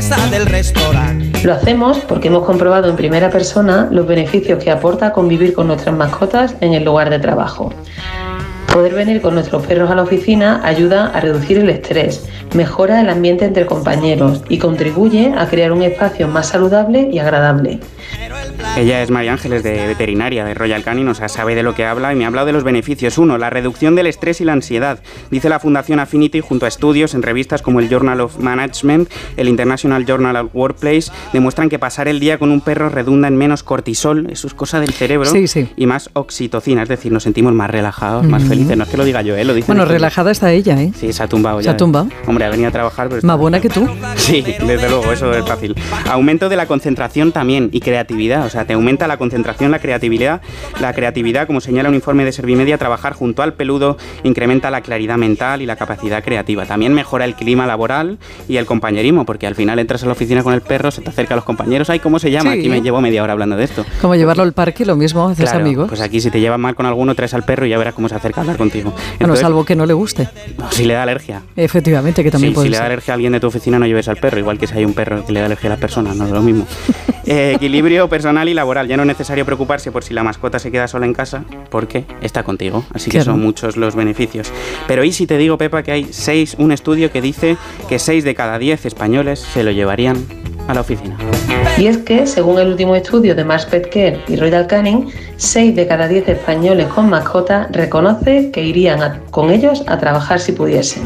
Lo hacemos porque hemos comprobado en primera persona los beneficios que aporta convivir con nuestras mascotas en el lugar de trabajo. Poder venir con nuestros perros a la oficina ayuda a reducir el estrés, mejora el ambiente entre compañeros y contribuye a crear un espacio más saludable y agradable. Ella es María Ángeles, de veterinaria de Royal Canin, o sea, sabe de lo que habla y me ha hablado de los beneficios. 1. La reducción del estrés y la ansiedad. Dice la Fundación Affinity, junto a estudios en revistas como el Journal of Management, el International Journal of Workplace, demuestran que pasar el día con un perro redunda en menos cortisol, eso es cosa del cerebro, y más oxitocina, es decir, nos sentimos más relajados, más felices. No es que lo diga yo, lo dicen. Bueno, relajada está ella, ¿eh? Sí, se ha tumbado ya. ¿Se ha tumbado? Hombre, ha venido a trabajar, pero... Más buena que tú. Sí, desde luego, eso es fácil. Aumento de la concentración también y creatividad, o sea, te aumenta la concentración, la creatividad, como señala un informe de Servimedia, trabajar junto al peludo incrementa la claridad mental y la capacidad creativa. También mejora el clima laboral y el compañerismo, porque al final entras a la oficina con el perro, se te acerca a los compañeros, ay, ¿cómo se llama? Sí. Aquí me llevo media hora hablando de esto. Como llevarlo al parque, lo mismo, haces amigos. Pues aquí si te llevas mal con alguno, traes al perro y ya verás cómo se acerca a hablar contigo. Entonces, bueno, salvo que no le guste. Si le da alergia. Efectivamente, que también puede ser. Si le da alergia a alguien de tu oficina, no lleves al perro, igual que si hay un perro que le da alergia a las personas, no es lo mismo. Equilibrio personal y laboral. Ya no es necesario preocuparse por si la mascota se queda sola en casa, porque está contigo. Así que son muchos los beneficios. Pero ¿y si te digo, Pepa, que hay un estudio que dice que 6 de cada 10 españoles se lo llevarían a la oficina? Y es que, según el último estudio de Mars Pet Care y Royal Canin, 6 de cada 10 españoles con mascota reconoce que irían con ellos a trabajar si pudiesen.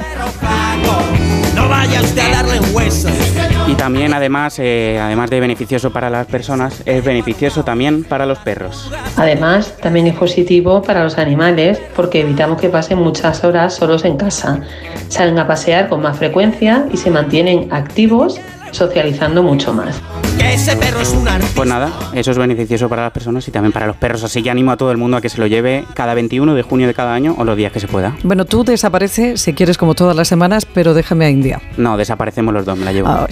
No vaya usted a darle huesos. Y también, además de beneficioso para las personas, es beneficioso también para los perros. Además, también es positivo para los animales porque evitamos que pasen muchas horas solos en casa. Salen a pasear con más frecuencia y se mantienen activos, socializando mucho más. Ese perro es un artista. Pues nada, eso es beneficioso para las personas y también para los perros, así que animo a todo el mundo a que se lo lleve cada 21 de junio de cada año o los días que se pueda. Bueno, tú desapareces si quieres como todas las semanas, pero déjame a India. No, desaparecemos los dos, me la llevo. Ay.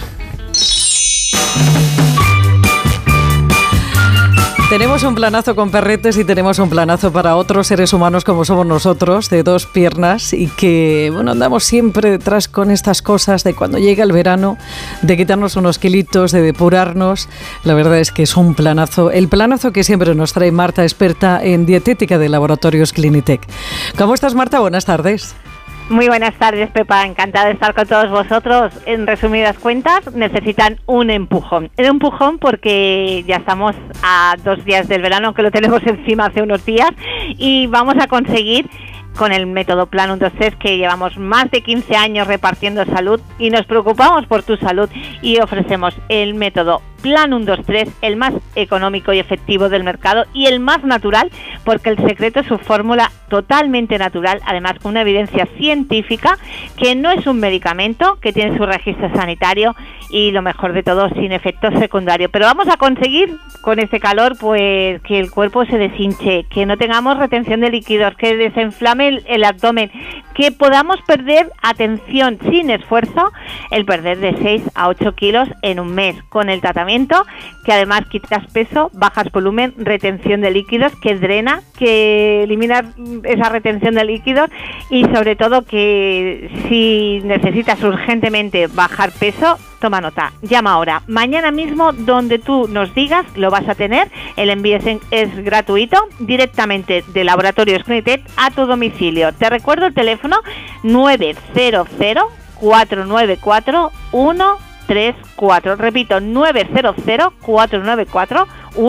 Tenemos un planazo con perretes y tenemos un planazo para otros seres humanos como somos nosotros, de 2 piernas, y que, bueno, andamos siempre detrás con estas cosas de cuando llega el verano, de quitarnos unos kilitos, de depurarnos. La verdad es que es un planazo, el planazo que siempre nos trae Marta, experta en dietética de Laboratorios Clinitec. ¿Cómo estás, Marta? Buenas tardes. Muy buenas tardes, Pepa. Encantada de estar con todos vosotros. En resumidas cuentas, necesitan un empujón. Un empujón porque ya estamos a 2 días del verano, aunque lo tenemos encima hace unos días, y vamos a conseguir, con el método Plan 1, 2, 3, que llevamos más de 15 años repartiendo salud y nos preocupamos por tu salud, y ofrecemos el método Plan 123, el más económico y efectivo del mercado y el más natural, porque el secreto es su fórmula totalmente natural, además con una evidencia científica, que no es un medicamento, que tiene su registro sanitario y lo mejor de todo, sin efecto secundario. Pero vamos a conseguir con este calor pues que el cuerpo se deshinche, que no tengamos retención de líquidos, que desinflame el abdomen, que podamos perder, atención, sin esfuerzo, el perder de 6 a 8 kilos en un mes, con el tratamiento que además quitas peso, bajas volumen, retención de líquidos, que drena, que elimina esa retención de líquidos y sobre todo que si necesitas urgentemente bajar peso, toma nota, llama ahora. Mañana mismo, donde tú nos digas, lo vas a tener. El envío es gratuito, directamente de Laboratorios Clinitec a tu domicilio. Te recuerdo el teléfono 900 494 134. Repito, 900 494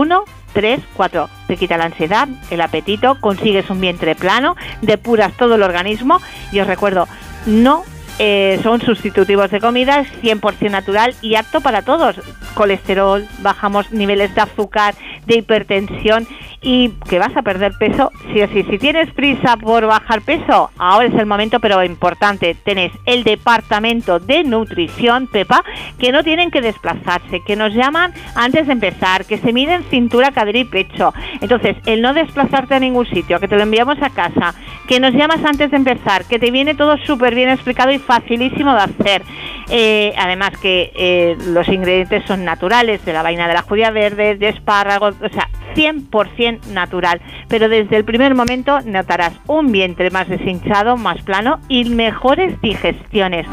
134. Te quita la ansiedad, el apetito, consigues un vientre plano, depuras todo el organismo y os recuerdo, no son sustitutivos de comida, es 100% natural y apto para todos. Colesterol, bajamos niveles de azúcar, de hipertensión y que vas a perder peso sí o sí. Si tienes prisa por bajar peso, ahora es el momento, pero importante, tenéis el departamento de nutrición, Pepa, que no tienen que desplazarse, que nos llaman antes de empezar, que se miden cintura, cadera y pecho. Entonces, el no desplazarte a ningún sitio, que te lo enviamos a casa, que nos llamas antes de empezar, que te viene todo súper bien explicado y facilísimo de hacer. Además que los ingredientes son naturales, de la vaina de la judía verde, de espárragos, o sea, 100% natural. Pero desde el primer momento notarás un vientre más deshinchado, más plano y mejores digestiones.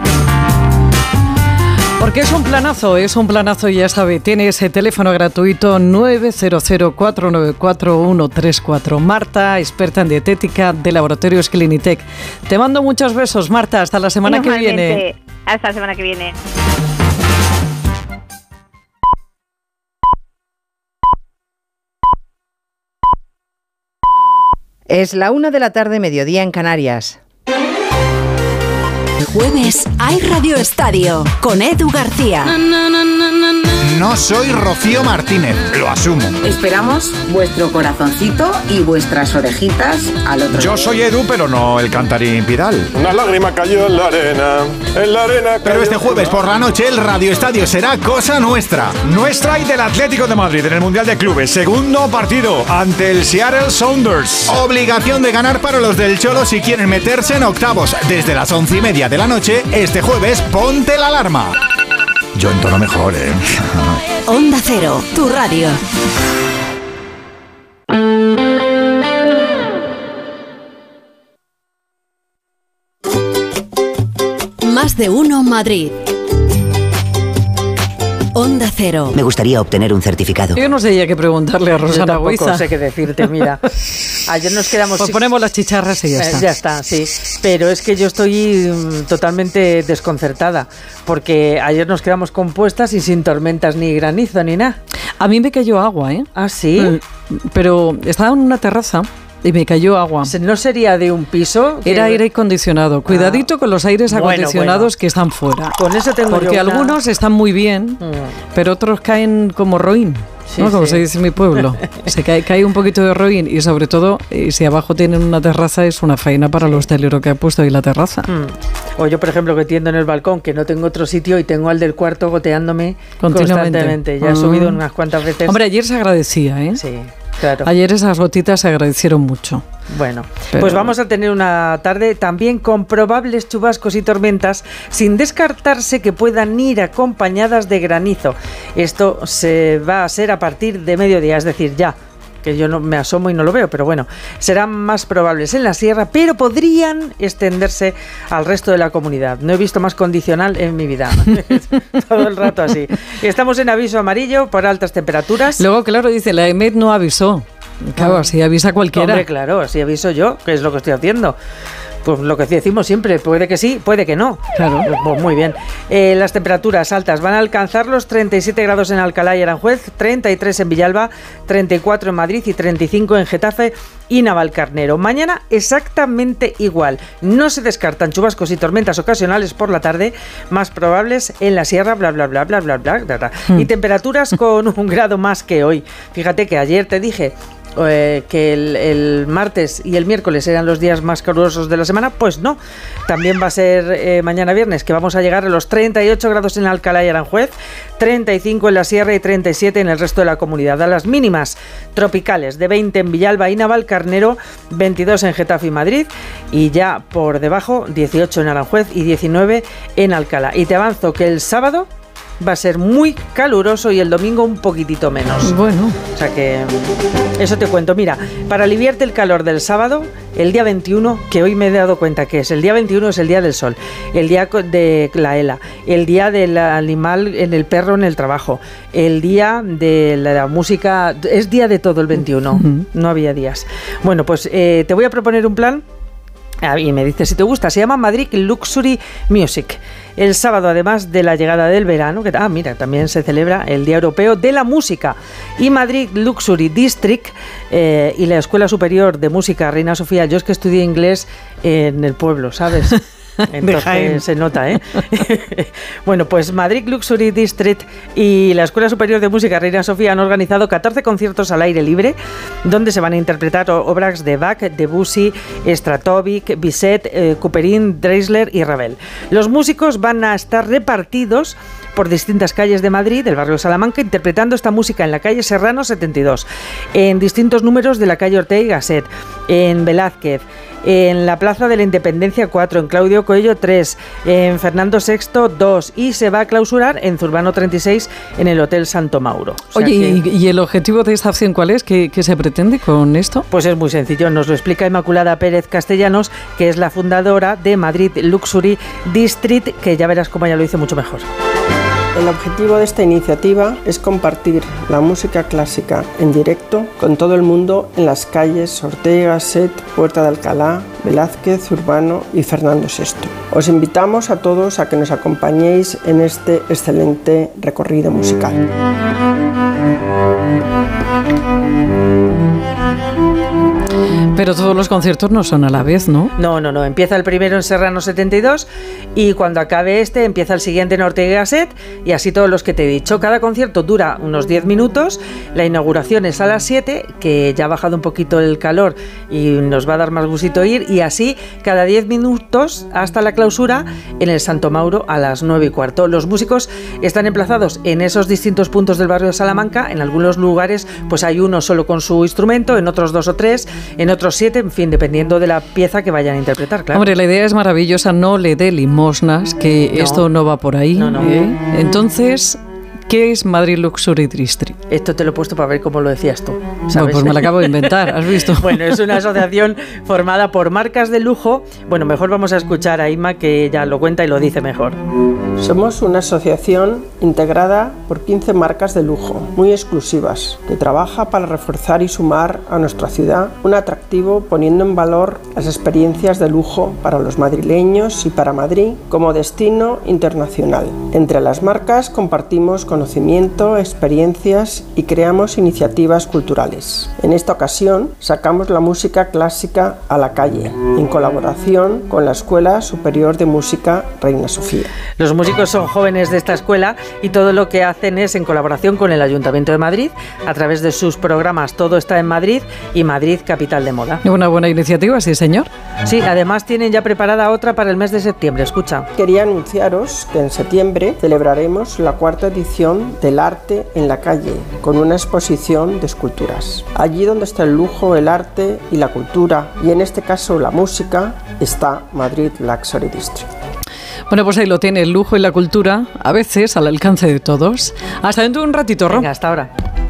Porque es un planazo, ya sabe, tiene ese teléfono gratuito 900-494-134. Marta, experta en dietética de Laboratorios Clinitec. Te mando muchos besos, Marta, hasta la semana que viene. Hasta la semana que viene. Es la 1 de la tarde, mediodía en Canarias. Jueves hay Radio Estadio con Edu García. No soy Rocío Martínez, lo asumo. Esperamos vuestro corazoncito y vuestras orejitas al otro. Yo soy Edu, pero no el cantarín Pidal. Una lágrima cayó en la arena Pero este jueves por la noche el Radio Estadio será cosa nuestra. Nuestra y del Atlético de Madrid en el Mundial de Clubes. Segundo partido ante el Seattle Sounders. Obligación de ganar para los del Cholo si quieren meterse en octavos. Desde las 11:30 de la noche, este jueves, ponte la alarma. Yo entono mejor, Onda Cero, tu radio. Más de uno Madrid. Onda Cero. Me gustaría obtener un certificado. Yo no sé ya qué preguntarle a Rosana Huiza. Yo tampoco sé qué decirte, mira. Ayer nos quedamos... Pues ponemos las chicharras y ya está. Ya está, sí. Pero es que yo estoy totalmente desconcertada, porque ayer nos quedamos compuestas y sin tormentas ni granizo ni nada. A mí me cayó agua, ¿eh? ¿Ah, sí? Pero estaba en una terraza y me cayó agua. ¿No sería de un piso? Era aire acondicionado. Cuidadito con los aires acondicionados que están fuera. Con eso tengo Porque algunos están muy bien, pero otros caen como roín. Sí, ¿no? Como sí. se dice en mi pueblo. Se cae un poquito de roín y sobre todo, si abajo tienen una terraza, es una faena para el hostelero que ha puesto ahí la terraza. O yo, por ejemplo, que tiendo en el balcón, que no tengo otro sitio y tengo al del cuarto goteándome constantemente. Ya he subido unas cuantas veces. Hombre, ayer se agradecía, ¿eh? Sí, claro. Ayer esas gotitas se agradecieron mucho. Bueno, pues vamos a tener una tarde también con probables chubascos y tormentas, sin descartarse que puedan ir acompañadas de granizo. Esto se va a ser a partir de mediodía, es decir, ya, que yo no me asomo y no lo veo, pero bueno, serán más probables en la sierra, pero podrían extenderse al resto de la comunidad. No he visto más condicional en mi vida. Todo el rato así. Estamos en aviso amarillo por altas temperaturas. Luego, claro, dice, la EMET no avisó. Claro, así avisa cualquiera. Hombre, claro, así aviso yo, que es lo que estoy haciendo. Pues lo que decimos siempre, puede que sí, puede que no. Claro. Pues muy bien. Las temperaturas altas van a alcanzar los 37 grados en Alcalá y Aranjuez, 33 en Villalba, 34 en Madrid y 35 en Getafe y Navalcarnero. Mañana exactamente igual. No se descartan chubascos y tormentas ocasionales por la tarde, más probables en la sierra, bla, bla, bla, bla, bla, bla, bla, bla. Y temperaturas con 1 grado más que hoy. Fíjate que ayer te dije que el martes y el miércoles eran los días más calurosos de la semana, pues no. También va a ser mañana viernes, que vamos a llegar a los 38 grados en Alcalá y Aranjuez, 35 en la sierra y 37 en el resto de la comunidad. A las mínimas tropicales de 20 en Villalba y Navalcarnero, 22 en Getafe y Madrid, y ya por debajo 18 en Aranjuez y 19 en Alcalá. Y te avanzo que el sábado va a ser muy caluroso y el domingo un poquitito menos. Bueno. O sea que eso te cuento. Mira, para aliviarte el calor del sábado, el día 21, que hoy me he dado cuenta que es, el día 21 es el día del sol, el día de la ELA, el día del animal en el perro en el trabajo, el día de la música, es día de todo el 21, no había días. Bueno, pues te voy a proponer un plan. Y me dices si te gusta. Se llama Madrid Luxury Music. El sábado, además de la llegada del verano, mira, también se celebra el Día Europeo de la Música. Y Madrid Luxury District y la Escuela Superior de Música Reina Sofía. Yo es que estudié inglés en el pueblo, ¿sabes? Entonces se nota, ¿eh? Bueno, pues Madrid Luxury District y la Escuela Superior de Música Reina Sofía han organizado 14 conciertos al aire libre, donde se van a interpretar obras de Bach, Debussy, Stratovik, Bizet, Couperin, Dreisler y Ravel. Los músicos van a estar repartidos por distintas calles de Madrid, del barrio Salamanca, interpretando esta música en la calle Serrano 72, en distintos números de la calle Ortega y Gasset, en Velázquez, en la Plaza de la Independencia 4, en Claudio Coello 3, en Fernando VI 2 y se va a clausurar en Zurbano 36 en el Hotel Santo Mauro. O sea, oye, ¿y el objetivo de esta acción cuál es? ¿Qué se pretende con esto? Pues es muy sencillo, nos lo explica Inmaculada Pérez Castellanos, que es la fundadora de Madrid Luxury District, que ya verás cómo ella lo hizo mucho mejor. El objetivo de esta iniciativa es compartir la música clásica en directo con todo el mundo en las calles Ortega y Gasset, Puerta de Alcalá, Velázquez, Zurbano y Fernando VI. Os invitamos a todos a que nos acompañéis en este excelente recorrido musical. Pero todos los conciertos no son a la vez, ¿no? No. Empieza el primero en Serrano 72 y cuando acabe este empieza el siguiente en Ortega y Gasset y así todos los que te he dicho. Cada concierto dura unos 10 minutos. La inauguración es a las 7, que ya ha bajado un poquito el calor y nos va a dar más gustito ir. Y así cada 10 minutos hasta la clausura en el Santo Mauro a las 9:15. Los músicos están emplazados en esos distintos puntos del barrio de Salamanca. En algunos lugares pues hay uno solo con su instrumento, en otros 2 o 3, en otros 7, en fin, dependiendo de la pieza que vayan a interpretar, claro. Hombre, la idea es maravillosa, no le dé limosnas, que esto no va por ahí. No. Entonces, ¿qué es Madrid Luxury District? Esto te lo he puesto para ver cómo lo decías tú, ¿sabes? Bueno, pues me lo acabo de inventar, ¿has visto? Bueno, es una asociación formada por marcas de lujo. Bueno, mejor vamos a escuchar a Inma, que ella lo cuenta y lo dice mejor. Somos una asociación integrada por 15 marcas de lujo, muy exclusivas, que trabaja para reforzar y sumar a nuestra ciudad un atractivo, poniendo en valor las experiencias de lujo para los madrileños y para Madrid como destino internacional. Entre las marcas compartimos conocimiento, experiencias y creamos iniciativas culturales. En esta ocasión sacamos la música clásica a la calle, en colaboración con la Escuela Superior de Música Reina Sofía. Los músicos son jóvenes de esta escuela y todo lo que hacen es en colaboración con el Ayuntamiento de Madrid a través de sus programas Todo está en Madrid y Madrid Capital de Moda. Una buena iniciativa, sí señor. Sí, además tienen ya preparada otra para el mes de septiembre, escucha. Quería anunciaros que en septiembre celebraremos la 4ª edición del Arte en la Calle, con una exposición de esculturas. Allí donde está el lujo, el arte y la cultura, y en este caso la música, está Madrid Luxury District. Bueno, pues ahí lo tiene, el lujo y la cultura, a veces al alcance de todos. Hasta dentro de un ratito, Ro. Venga, hasta ahora.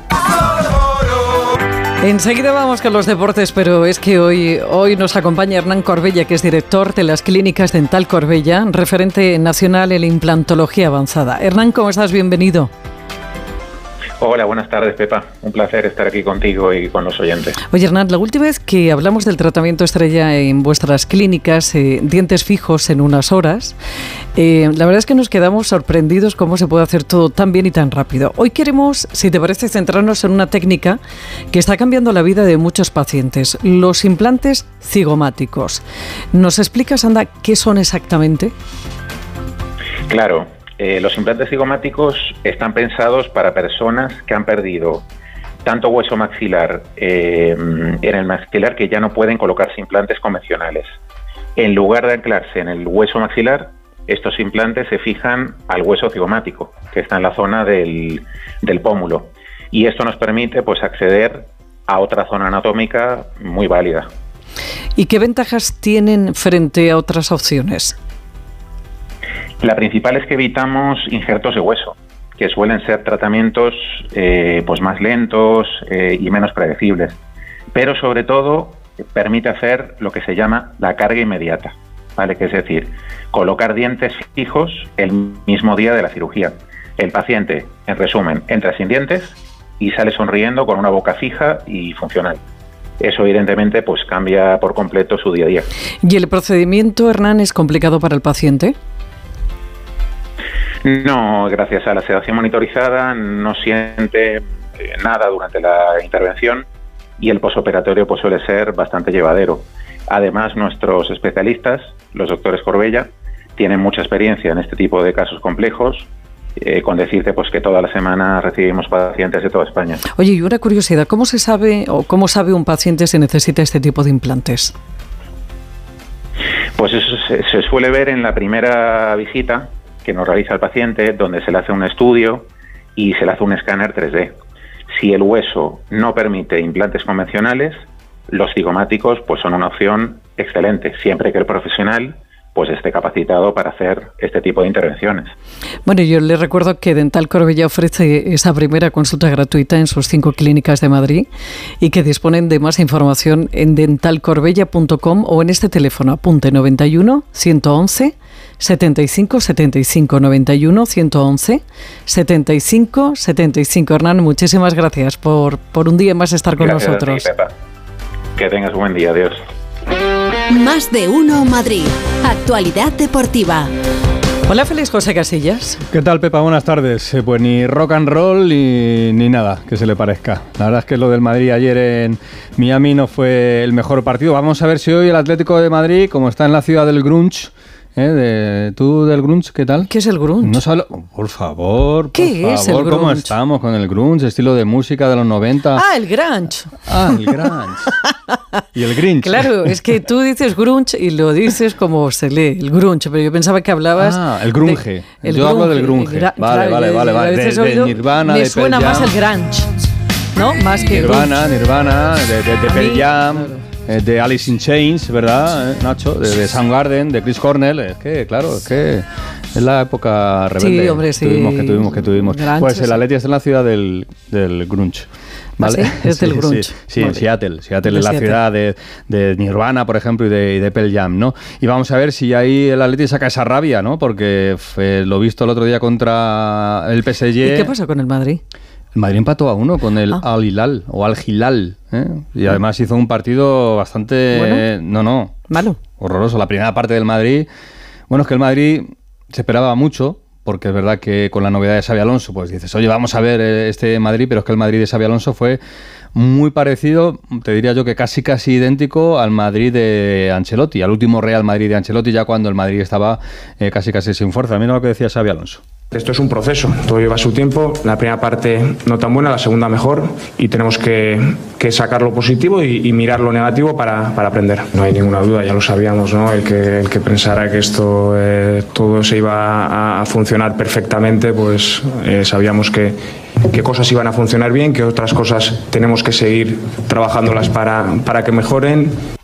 Enseguida vamos con los deportes, pero es que hoy nos acompaña Hernán Corbella, que es director de las Clínicas Dental Corbella, referente nacional en implantología avanzada. Hernán, ¿cómo estás? Bienvenido. Hola, buenas tardes, Pepa. Un placer estar aquí contigo y con los oyentes. Oye, Hernán, la última vez que hablamos del tratamiento estrella en vuestras clínicas, dientes fijos en unas horas, la verdad es que nos quedamos sorprendidos cómo se puede hacer todo tan bien y tan rápido. Hoy queremos, si te parece, centrarnos en una técnica que está cambiando la vida de muchos pacientes, los implantes cigomáticos. ¿Nos explicas, Anda, qué son exactamente? Claro. Los implantes cigomáticos están pensados para personas que han perdido tanto hueso maxilar en el maxilar que ya no pueden colocarse implantes convencionales. En lugar de anclarse en el hueso maxilar, estos implantes se fijan al hueso cigomático, que está en la zona del pómulo. Y esto nos permite pues acceder a otra zona anatómica muy válida. ¿Y qué ventajas tienen frente a otras opciones? La principal es que evitamos injertos de hueso, que suelen ser tratamientos pues más lentos y menos predecibles. Pero sobre todo permite hacer lo que se llama la carga inmediata, ¿vale? Que es decir, colocar dientes fijos el mismo día de la cirugía. El paciente, en resumen, entra sin dientes y sale sonriendo con una boca fija y funcional. Eso evidentemente pues cambia por completo su día a día. ¿Y el procedimiento, Hernán, es complicado para el paciente? No, gracias a la sedación monitorizada no siente nada durante la intervención y el posoperatorio pues suele ser bastante llevadero. Además, nuestros especialistas, los doctores Corbella, tienen mucha experiencia en este tipo de casos complejos, con decirte pues que toda la semana recibimos pacientes de toda España. Oye, y una curiosidad, ¿cómo se sabe o cómo sabe un paciente si necesita este tipo de implantes? Pues eso se suele ver en la primera visita que nos realiza el paciente, donde se le hace un estudio y se le hace un escáner 3D. Si el hueso no permite implantes convencionales, los cigomáticos pues son una opción excelente, siempre que el profesional pues esté capacitado para hacer este tipo de intervenciones. Bueno, yo le recuerdo que Dental Corbella ofrece esa primera consulta gratuita en sus 5 clínicas de Madrid y que disponen de más información en dentalcorbella.com o en este teléfono, apunte 91 111 75 75 91 111 75 75. Hernán, muchísimas gracias por un día más estar con nosotros. Gracias a ti, Pepa. Que tengas buen día. Adiós. Más de uno Madrid. Actualidad deportiva. Hola, Félix José Casillas. ¿Qué tal, Pepa? Buenas tardes. Pues ni rock and roll ni nada que se le parezca. La verdad es que lo del Madrid ayer en Miami no fue el mejor partido. Vamos a ver si hoy el Atlético de Madrid, como está en la ciudad del grunge, ¿tú del grunge qué tal? ¿Qué es el grunge? No sabes, por favor, ¿Qué es el grunge? ¿Cómo estamos con el grunge? Estilo de música de los 90. Ah, el grunge. El grunge. Y el Grinch. Claro, es que tú dices grunge y lo dices como se lee, el grunge, pero yo pensaba que hablabas... el grunge. Yo hablo del grunge. Vale. De Nirvana, me suena más el grunge, ¿no? Más que Nirvana, de Pearl Jam... de Alice in Chains, ¿verdad, Nacho? De Soundgarden, de Chris Cornell. Es que, claro, es la época rebelde. Sí, hombre, sí. Que tuvimos. Grunge, pues el Atleti está en la ciudad del grunge. ¿Vale? ¿Ah, sí? Es del grunge. Sí, en Seattle. Seattle es la ciudad de Nirvana, por ejemplo, y de Pearl Jam, ¿no? Y vamos a ver si ahí el Atleti saca esa rabia, ¿no? Porque lo visto el otro día contra el PSG. ¿Y qué pasa con el Madrid? El Madrid empató a 1 con el Al-Hilal o Al-Hilal, y además hizo un partido bastante... Bueno, malo. Horroroso. La primera parte del Madrid... Bueno, es que el Madrid se esperaba mucho, porque es verdad que con la novedad de Xabi Alonso, pues dices, oye, vamos a ver este Madrid, pero es que el Madrid de Xabi Alonso fue muy parecido, te diría yo que casi idéntico al Madrid de Ancelotti, al último Real Madrid de Ancelotti, ya cuando el Madrid estaba casi sin fuerza. Mira lo que decía Xabi Alonso. Esto es un proceso, todo lleva su tiempo, la primera parte no tan buena, la segunda mejor y tenemos que sacar lo positivo y mirar lo negativo para aprender. No hay ninguna duda, ya lo sabíamos, ¿no? El que pensara que esto todo se iba a funcionar perfectamente, pues sabíamos que cosas iban a funcionar bien, que otras cosas tenemos que seguir trabajándolas para que mejoren.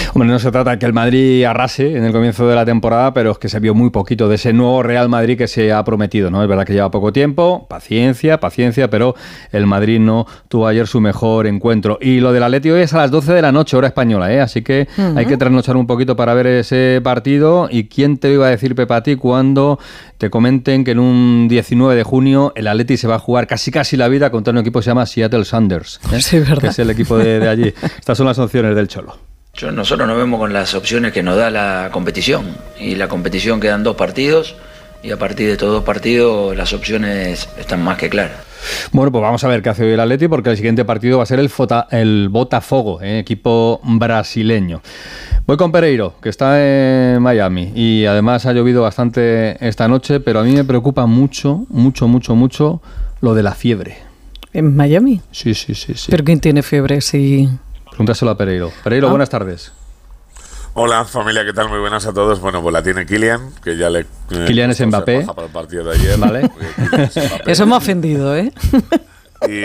Hombre, no se trata de que el Madrid arrase en el comienzo de la temporada, pero es que se vio muy poquito de ese nuevo Real Madrid que se ha prometido, ¿no? Es verdad que lleva poco tiempo, paciencia, pero el Madrid no tuvo ayer su mejor encuentro. Y lo del Atleti hoy es a las 12 de la noche, hora española, ¿eh? Así que hay que trasnochar un poquito para ver ese partido. ¿Y quién te iba a decir, Pepa, a ti, cuando te comenten que en un 19 de junio el Atleti se va a jugar casi la vida contra un equipo que se llama Seattle Sounders, ¿eh? Sí, ¿verdad? Que es el equipo de allí. Estas son las opciones del Cholo. Nosotros nos vemos con las opciones que nos da la competición, y la competición quedan 2 partidos, y a partir de estos 2 partidos las opciones están más que claras. Bueno, pues vamos a ver qué hace hoy el Atleti, porque el siguiente partido va a ser el Botafogo, equipo brasileño. Voy con Pereiro, que está en Miami, y además ha llovido bastante esta noche, pero a mí me preocupa mucho lo de la fiebre. ¿En Miami? Sí. ¿Pero quién tiene fiebre? Sí. Pregúntaselo a Pereiro. Pereiro, buenas tardes. Hola, familia, ¿qué tal? Muy buenas a todos. Bueno, pues la tiene Kylian, que ya le... Kylian es Mbappé. Para el partido de ayer. Vale. Eso me ha ofendido, ¿eh? Y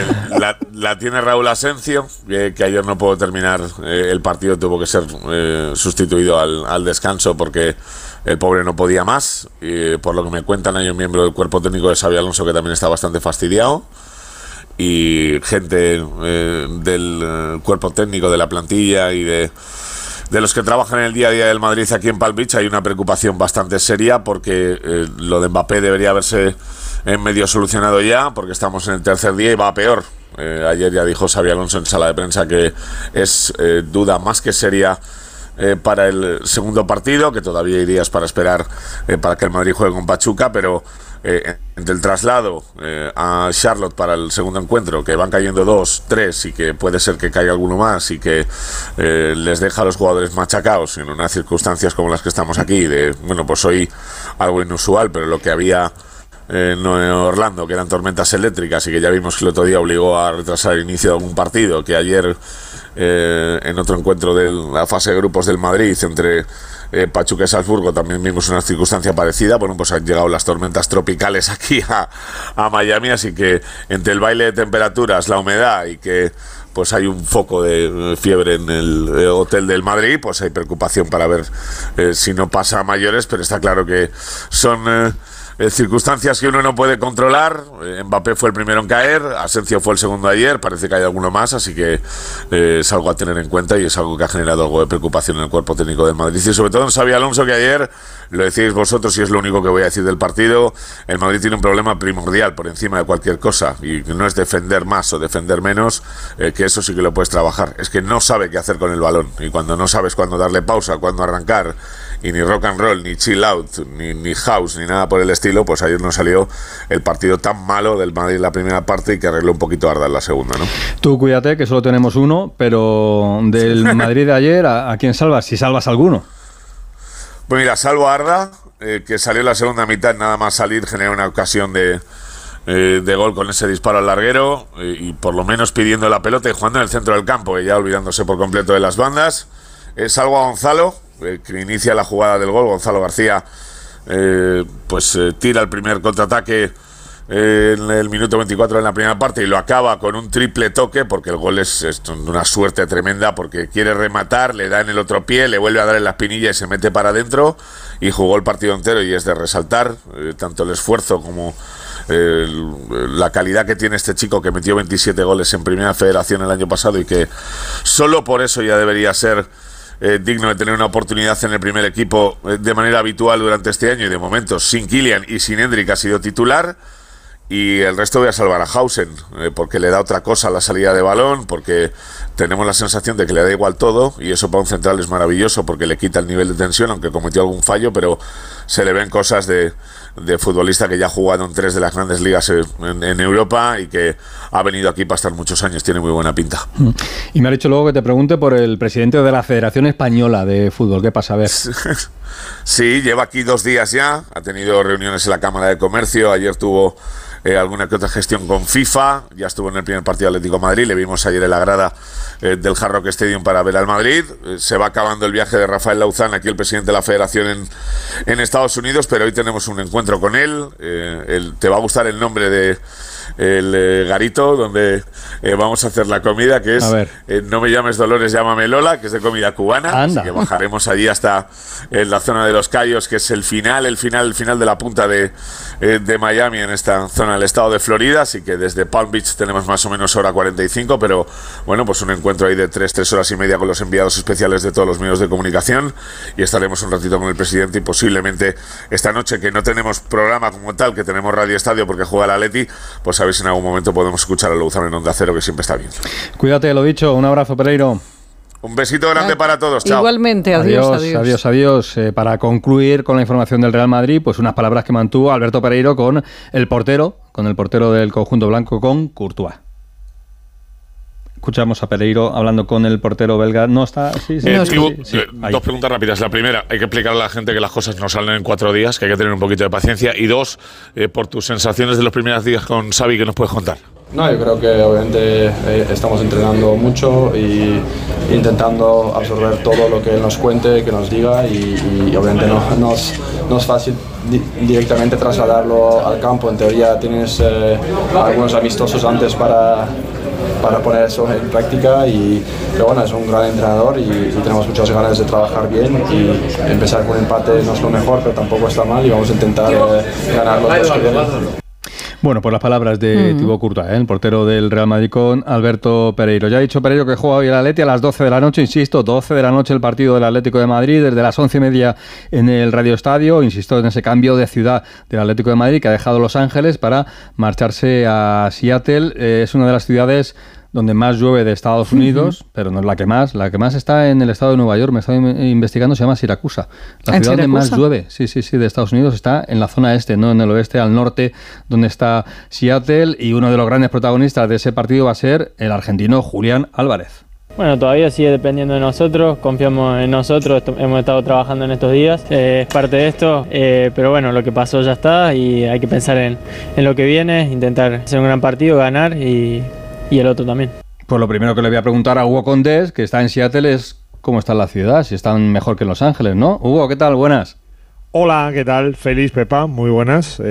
la tiene Raúl Asencio, que ayer no pudo terminar el partido, tuvo que ser sustituido al descanso porque el pobre no podía más. Y por lo que me cuentan, hay un miembro del cuerpo técnico de Xabi Alonso que también está bastante fastidiado. Y gente del cuerpo técnico, de la plantilla y de los que trabajan en el día a día del Madrid aquí en Palm Beach, hay una preocupación bastante seria porque lo de Mbappé debería haberse medio solucionado ya, porque estamos en el tercer día y va a peor. Ayer ya dijo Xabi Alonso en sala de prensa que es duda más que seria para el segundo partido, que todavía hay días para esperar para que el Madrid juegue con Pachuca, pero entre el traslado a Charlotte para el segundo encuentro, que van cayendo 2, 3 y que puede ser que caiga alguno más y que les deja a los jugadores machacados en unas circunstancias como las que estamos aquí, bueno, pues hoy algo inusual, pero lo que había en Orlando, que eran tormentas eléctricas y que ya vimos que el otro día obligó a retrasar el inicio de algún partido, que ayer en otro encuentro de la fase de grupos del Madrid entre Pachuca y Salzburgo también vimos una circunstancia parecida. Bueno, pues han llegado las tormentas tropicales aquí a Miami, así que entre el baile de temperaturas, la humedad y que pues hay un foco de fiebre en el hotel del Madrid, pues hay preocupación para ver si no pasa a mayores, pero está claro que son circunstancias que uno no puede controlar. Mbappé fue el primero en caer, Asencio fue el segundo ayer, parece que hay alguno más, así que es algo a tener en cuenta y es algo que ha generado algo de preocupación en el cuerpo técnico del Madrid y sobre todo en Xabi Alonso, que ayer, lo decís vosotros y es lo único que voy a decir del partido, el Madrid tiene un problema primordial por encima de cualquier cosa y no es defender más o defender menos, que eso sí que lo puedes trabajar, es que no sabe qué hacer con el balón y cuando no sabes cuándo darle pausa, cuándo arrancar y ni rock and roll, ni chill out, ni house, ni nada por el estilo, pues ayer no salió el partido tan malo del Madrid en la primera parte y que arregló un poquito Arda en la segunda, ¿no? Tú cuídate, que solo tenemos uno, pero del Madrid de ayer, ¿a quién salvas? Si salvas alguno. Pues mira, salvo a Arda, que salió en la segunda mitad, nada más salir generó una ocasión de gol con ese disparo al larguero y por lo menos pidiendo la pelota y jugando en el centro del campo, y ya olvidándose por completo de las bandas. Salvo a Gonzalo, que inicia la jugada del gol. Gonzalo García tira el primer contraataque en el minuto 24 de la primera parte y lo acaba con un triple toque, porque el gol es una suerte tremenda, porque quiere rematar, le da en el otro pie, le vuelve a dar en la espinilla y se mete para adentro y jugó el partido entero, y es de resaltar tanto el esfuerzo como la calidad que tiene este chico, que metió 27 goles en Primera Federación el año pasado y que solo por eso ya debería ser digno de tener una oportunidad en el primer equipo de manera habitual durante este año, y de momento sin Kylian y sin Endrick ha sido titular. Y el resto voy a salvar a Hausen, porque le da otra cosa a la salida de balón, porque tenemos la sensación de que le da igual todo, y eso para un central es maravilloso porque le quita el nivel de tensión, aunque cometió algún fallo, pero se le ven cosas de futbolista que ya ha jugado en 3 de las grandes ligas en Europa y que ha venido aquí para estar muchos años, tiene muy buena pinta. Y me ha dicho luego que te pregunte por el presidente de la Federación Española de Fútbol, ¿qué pasa? A ver. Sí, lleva aquí 2 días ya, ha tenido reuniones en la Cámara de Comercio, ayer tuvo alguna que otra gestión con FIFA, ya estuvo en el primer partido Atlético de Madrid, le vimos ayer en la grada del Hard Rock Stadium para ver al Madrid. Se va acabando el viaje de Rafael Lauzán, aquí el presidente de la Federación en Estados Unidos, pero hoy tenemos un encuentro con él. Te va a gustar el nombre garito donde vamos a hacer la comida, que es No me llames Dolores, llámame Lola, que es de comida cubana. Así que bajaremos allí hasta la zona de Los Cayos, que es el final de la punta de Miami, en esta zona del estado de Florida. Así que desde Palm Beach tenemos más o menos hora 45, pero bueno, pues un encuentro ahí de 3 horas y media con los enviados especiales de todos los medios de comunicación, y estaremos un ratito con el presidente, y posiblemente esta noche, que no tenemos programa como tal, que tenemos Radio Estadio porque juega el Atleti, pues a ver si en algún momento podemos escuchar a Louzán en Onda Cero, que siempre está bien. Cuídate, lo dicho, un abrazo, Pereiro. Un besito grande para todos, chao. Igualmente, adiós. Para concluir con la información del Real Madrid, pues unas palabras que mantuvo Alberto Pereiro con el portero del conjunto blanco, con Courtois. Escuchamos a Pereiro hablando con el portero belga. ¿No está? Sí. Dos preguntas rápidas. La primera, hay que explicarle a la gente que las cosas no salen en 4 días, que hay que tener un poquito de paciencia. Y dos, por tus sensaciones de los primeros días con Xavi, ¿qué nos puedes contar? No, yo creo que obviamente estamos entrenando mucho y intentando absorber todo lo que él nos cuente, que nos diga, y obviamente no es fácil directamente trasladarlo al campo. En teoría tienes algunos amistosos antes para poner eso en práctica, pero bueno, es un gran entrenador y tenemos muchas ganas de trabajar bien, y empezar con un empate no es lo mejor, pero tampoco está mal, y vamos a intentar ganar los dos que vienen. Bueno, pues las palabras de Thibaut Courtois, el portero del Real Madrid, con Alberto Pereiro. Ya ha dicho Pereiro que juega hoy el Atleti a las 12 de la noche, insisto, 12 de la noche el partido del Atlético de Madrid, desde las 11:30 en el Radio Estadio. Insisto en ese cambio de ciudad del Atlético de Madrid, que ha dejado Los Ángeles para marcharse a Seattle. Es una de las ciudades donde más llueve de Estados Unidos, pero no es la que más está en el estado de Nueva York. Me he estado investigando, se llama Siracusa. La ciudad donde más llueve, sí, de Estados Unidos, está en la zona este, no en el oeste, al norte, donde está Seattle, y uno de los grandes protagonistas de ese partido va a ser el argentino Julián Álvarez. Bueno, todavía sigue dependiendo de nosotros, confiamos en nosotros, hemos estado trabajando en estos días, es parte de esto, pero bueno, lo que pasó ya está, y hay que pensar en lo que viene, intentar hacer un gran partido, ganar, y el otro también. Pues lo primero que le voy a preguntar a Hugo Condés, que está en Seattle, es cómo está la ciudad, si están mejor que en Los Ángeles, ¿no? Hugo, ¿qué tal? Buenas. Hola, ¿qué tal? Feliz, Pepa, muy buenas.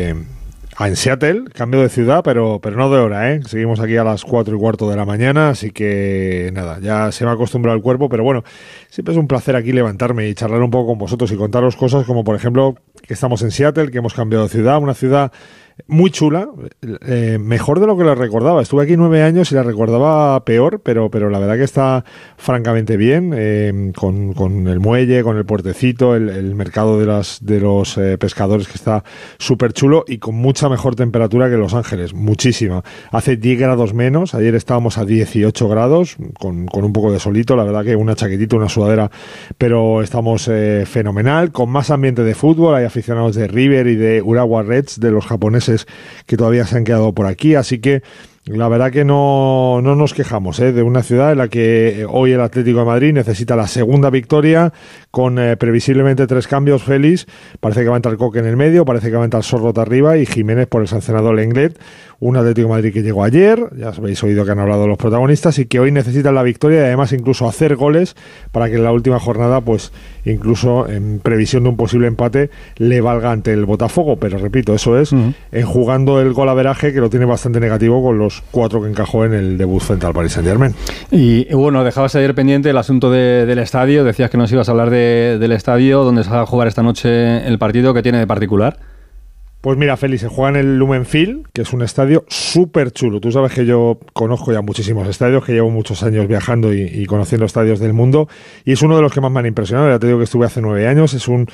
En Seattle, cambio de ciudad, pero no de hora, ¿eh? Seguimos aquí a las 4:15 de la mañana, así que nada, ya se me ha acostumbrado el cuerpo, pero bueno, siempre es un placer aquí levantarme y charlar un poco con vosotros y contaros cosas como, por ejemplo, que estamos en Seattle, que hemos cambiado de ciudad, una ciudad muy chula, mejor de lo que la recordaba. Estuve aquí 9 años y la recordaba peor, pero la verdad que está francamente bien, con el muelle, con el puertecito, el mercado de los pescadores, que está súper chulo, y con mucha mejor temperatura que Los Ángeles, muchísima. Hace 10 grados menos, ayer estábamos a 18 grados, con un poco de solito, la verdad que una chaquetita, una sudadera, pero estamos fenomenal, con más ambiente de fútbol, hay aficionados de River y de Urawa Reds, de los japoneses que todavía se han quedado por aquí, así que la verdad que no nos quejamos de una ciudad en la que hoy el Atlético de Madrid necesita la segunda victoria, con previsiblemente 3 cambios. Félix, parece que va a entrar Coque en el medio, parece que va a entrar Sorrot arriba y Jiménez por el sancionado Lenglet. Un Atlético de Madrid que llegó ayer, ya habéis oído que han hablado los protagonistas, y que hoy necesitan la victoria, y además incluso hacer goles para que en la última jornada, pues incluso en previsión de un posible empate, le valga ante el Botafogo. Pero repito, eso es en jugando el golaveraje, que lo tiene bastante negativo con los 4 que encajó en el debut frente al Paris Saint-Germain. Y bueno, dejabas ayer pendiente el asunto del estadio, decías que nos ibas a hablar del estadio donde se va a jugar esta noche el partido. ¿Qué tiene de particular? Pues mira, Félix, se juega en el Lumen Field, que es un estadio súper chulo. Tú sabes que yo conozco ya muchísimos estadios, que llevo muchos años viajando y conociendo estadios del mundo, y es uno de los que más me han impresionado. Ya te digo que estuve hace 9 años, es un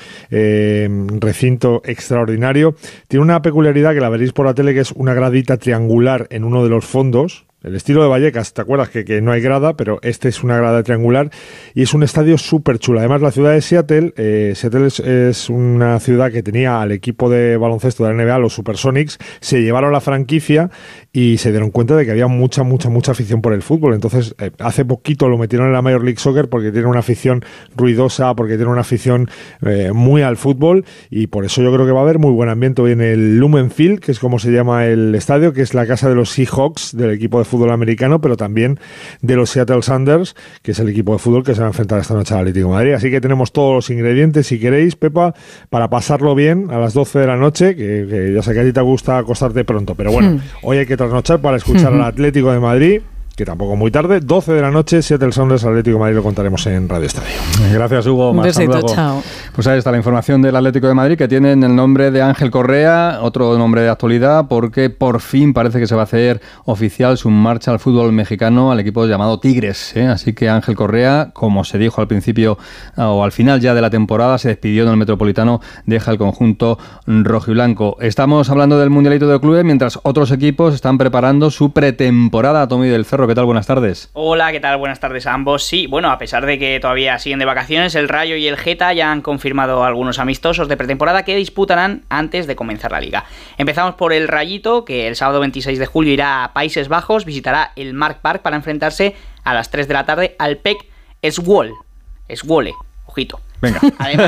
recinto extraordinario. Tiene una peculiaridad que la veréis por la tele, que es una gradita triangular en uno de los fondos. El estilo de Vallecas, ¿te acuerdas? Que no hay grada, pero este es una grada triangular, y es un estadio súper chulo. Además, la ciudad de Seattle, Seattle es una ciudad que tenía al equipo de baloncesto de la NBA, los Supersonics, se llevaron la franquicia y se dieron cuenta de que había mucha afición por el fútbol. Entonces, hace poquito lo metieron en la Major League Soccer porque tiene una afición ruidosa, porque tiene una afición muy al fútbol, y por eso yo creo que va a haber muy buen ambiente hoy en el Lumen Field, que es como se llama el estadio, que es la casa de los Seahawks, del equipo de fútbol fútbol americano, pero también de los Seattle Sounders, que es el equipo de fútbol que se va a enfrentar esta noche al Atlético de Madrid. Así que tenemos todos los ingredientes, si queréis, Pepa, para pasarlo bien a las 12 de la noche, que ya sé que a ti te gusta acostarte pronto, pero bueno, hoy hay que trasnochar para escuchar al Atlético de Madrid, que tampoco muy tarde, 12 de la noche, Seattle Sounders, Atlético de Madrid, lo contaremos en Radio Estadio. Gracias, Hugo. Un besito, chao. Pues ahí está la información del Atlético de Madrid, que tienen el nombre de Ángel Correa, otro nombre de actualidad, porque por fin parece que se va a hacer oficial su marcha al fútbol mexicano, al equipo llamado Tigres, ¿eh? Así que Ángel Correa, como se dijo al principio o al final ya de la temporada, se despidió en el Metropolitano, deja el conjunto rojiblanco. Estamos hablando del Mundialito de Clubes, mientras otros equipos están preparando su pretemporada. Tommy del Cerro, ¿qué tal? Buenas tardes. Hola, ¿qué tal? Buenas tardes a ambos. Sí, bueno, a pesar de que todavía siguen de vacaciones, el Rayo y el Geta ya han confirmado algunos amistosos de pretemporada que disputarán antes de comenzar la liga. Empezamos por el Rayito, que el sábado 26 de julio irá a Países Bajos, visitará el Mark Park para enfrentarse a las 3 de la tarde al PEC Zwolle. Ojito. Venga. Además,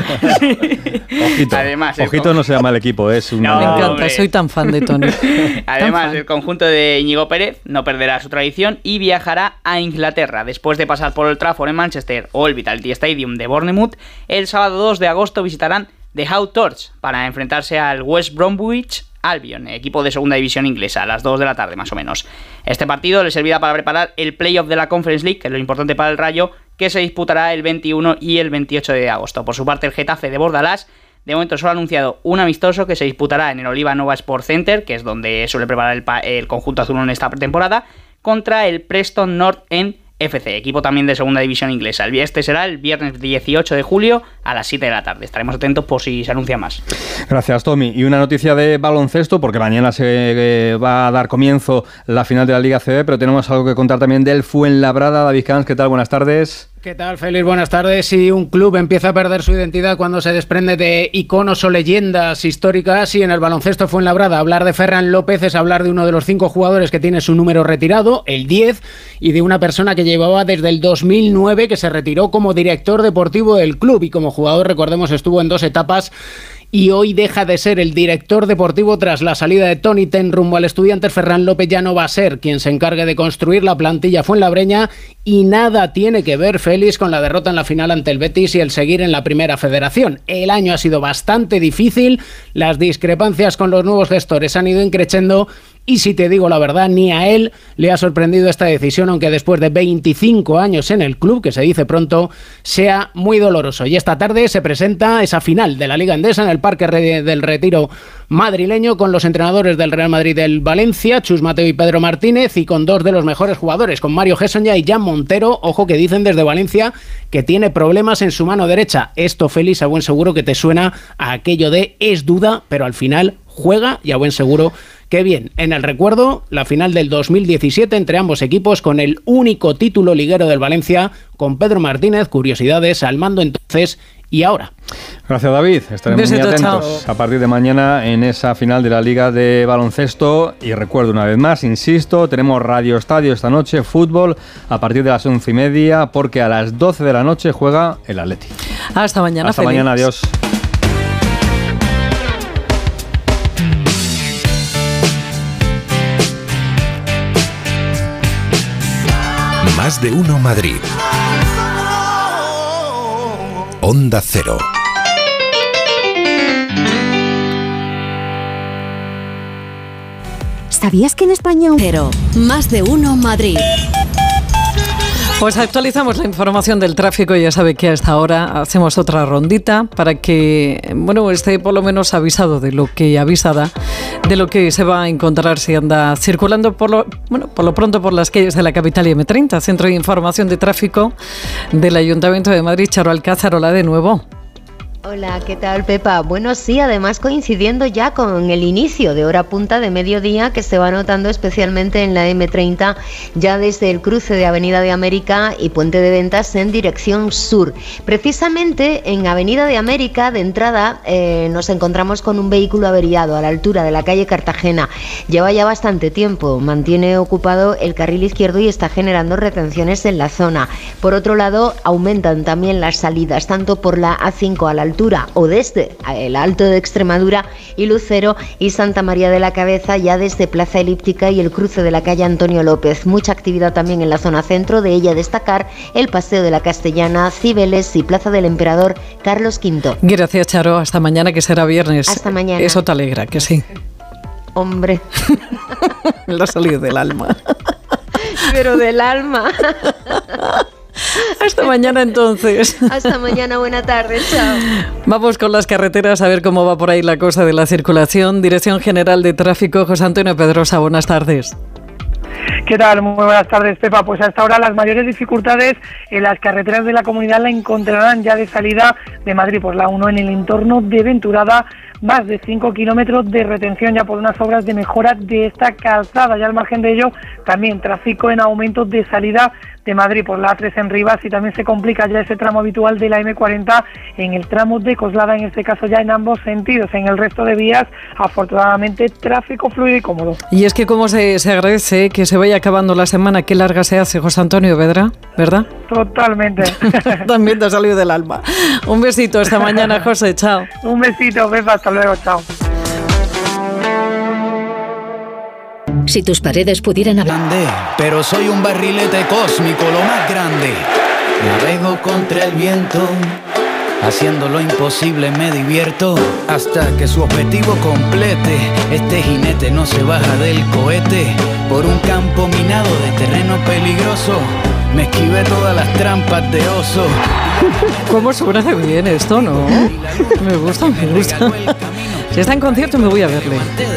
Ojito no se llama el equipo, es un... No, me encanta, soy tan fan de Tony. Además, el conjunto de Íñigo Pérez no perderá su tradición y viajará a Inglaterra. Después de pasar por el Trafford en Manchester o el Vitality Stadium de Bournemouth, el sábado 2 de agosto visitarán The How Torch para enfrentarse al West Bromwich Albion, equipo de segunda división inglesa, a las 2 de la tarde más o menos. Este partido le servirá para preparar el playoff de la Conference League, que es lo importante para el Rayo, que se disputará el 21 y el 28 de agosto. Por su parte, el Getafe de Bordalás de momento solo ha anunciado un amistoso que se disputará en el Oliva Nova Sport Center, que es donde suele preparar el conjunto azul en esta pretemporada, contra el Preston North End FC, equipo también de segunda división inglesa. Este será el viernes 18 de julio a las 7 de la tarde. Estaremos atentos por si se anuncia más. Gracias, Tommy. Y una noticia de baloncesto, porque mañana se va a dar comienzo la final de la Liga CB, pero tenemos algo que contar también del Fuenlabrada. David Camps, ¿qué tal? Buenas tardes. ¿Qué tal, Félix? Buenas tardes. Si un club empieza a perder su identidad cuando se desprende de iconos o leyendas históricas, y en el baloncesto Fuenlabrada hablar de Ferran López es hablar de uno de los 5 jugadores que tiene su número retirado, el 10, y de una persona que llevaba desde el 2009, que se retiró como director deportivo del club y como jugador, recordemos, estuvo en 2 etapas. Y hoy deja de ser el director deportivo tras la salida de Tony Ten rumbo al Estudiantes. Ferran López ya no va a ser quien se encargue de construir la plantilla fuenlabreña, y nada tiene que ver, Félix, con la derrota en la final ante el Betis y el seguir en la primera federación. El año ha sido bastante difícil, las discrepancias con los nuevos gestores han ido increciendo. Y si te digo la verdad, ni a él le ha sorprendido esta decisión, aunque después de 25 años en el club, que se dice pronto, sea muy doloroso. Y esta tarde se presenta esa final de la Liga Endesa en el Parque del Retiro madrileño, con los entrenadores del Real Madrid y del Valencia, Chus Mateo y Pedro Martínez, y con 2 de los mejores jugadores, con Mario Gessoña y Jan Montero. Ojo, que dicen desde Valencia que tiene problemas en su mano derecha. Esto, Félix, a buen seguro que te suena a aquello de es duda, pero al final juega, y a buen seguro que bien. En el recuerdo, la final del 2017 entre ambos equipos, con el único título liguero del Valencia, con Pedro Martínez, curiosidades al mando entonces y ahora. Gracias, David. Estaremos muy atentos a partir de mañana en esa final de la Liga de Baloncesto. Y recuerdo una vez más, insisto, tenemos Radio Estadio esta noche, fútbol, a partir de las 11:30, porque a las 12 de la noche juega el Atleti. Hasta mañana. Hasta mañana, adiós. Más de uno Madrid. Onda Cero. ¿Sabías que en España Cero, Más de uno Madrid? Pues actualizamos la información del tráfico. Ya sabe que a esta hora hacemos otra rondita para que, bueno, esté por lo menos avisado de lo que se va a encontrar si anda circulando por lo pronto por las calles de la capital y M30. Centro de Información de Tráfico del Ayuntamiento de Madrid. Charo Alcázar, hola de nuevo. Hola, ¿qué tal, Pepa? Bueno, sí, además coincidiendo ya con el inicio de hora punta de mediodía, que se va notando especialmente en la M30, ya desde el cruce de Avenida de América y Puente de Ventas en dirección sur. Precisamente en Avenida de América, de entrada, nos encontramos con un vehículo averiado a la altura de la calle Cartagena. Lleva ya bastante tiempo, mantiene ocupado el carril izquierdo y está generando retenciones en la zona. Por otro lado, aumentan también las salidas, tanto por la A5 a la altura o desde el Alto de Extremadura y Lucero, y Santa María de la Cabeza ya desde Plaza Elíptica y el cruce de la calle Antonio López. Mucha actividad también en la zona centro, de ella destacar el Paseo de la Castellana, Cibeles y Plaza del Emperador Carlos V. Gracias, Charo. Hasta mañana, que será viernes. Hasta mañana. Eso te alegra, que sí. Hombre. Lo ha salido del alma. Pero del alma. Hasta mañana, entonces. Hasta mañana, buena tarde, chao. Vamos con las carreteras a ver cómo va por ahí la cosa de la circulación. Dirección General de Tráfico, José Antonio Pedrosa, buenas tardes. ¿Qué tal? Muy buenas tardes, Pepa. Pues hasta ahora las mayores dificultades en las carreteras de la comunidad la encontrarán ya de salida de Madrid por la 1 en el entorno de Venturada, más de 5 kilómetros de retención ya por unas obras de mejora de esta calzada. Ya al margen de ello, también tráfico en aumento de salida de Madrid por la A3 en Rivas, y también se complica ya ese tramo habitual de la M40 en el tramo de Coslada, en este caso ya en ambos sentidos. En el resto de vías, afortunadamente, tráfico fluido y cómodo. Y es que como se agradece que se vaya acabando la semana, qué larga se hace, José Antonio, ¿verdad? Totalmente. También te ha salido del alma. Un besito, hasta mañana, José, chao. Un besito, Pepa, hasta luego, chao. Si tus paredes pudieran hablar... Pero soy un barrilete cósmico, lo más grande. Navego contra el viento, haciendo lo imposible me divierto, hasta que su objetivo complete. Este jinete no se baja del cohete, por un campo minado de terreno peligroso. Me esquivé todas las trampas de oso. ¿Cómo suena de bien esto, no? Me gusta. Si está en concierto me voy a verle.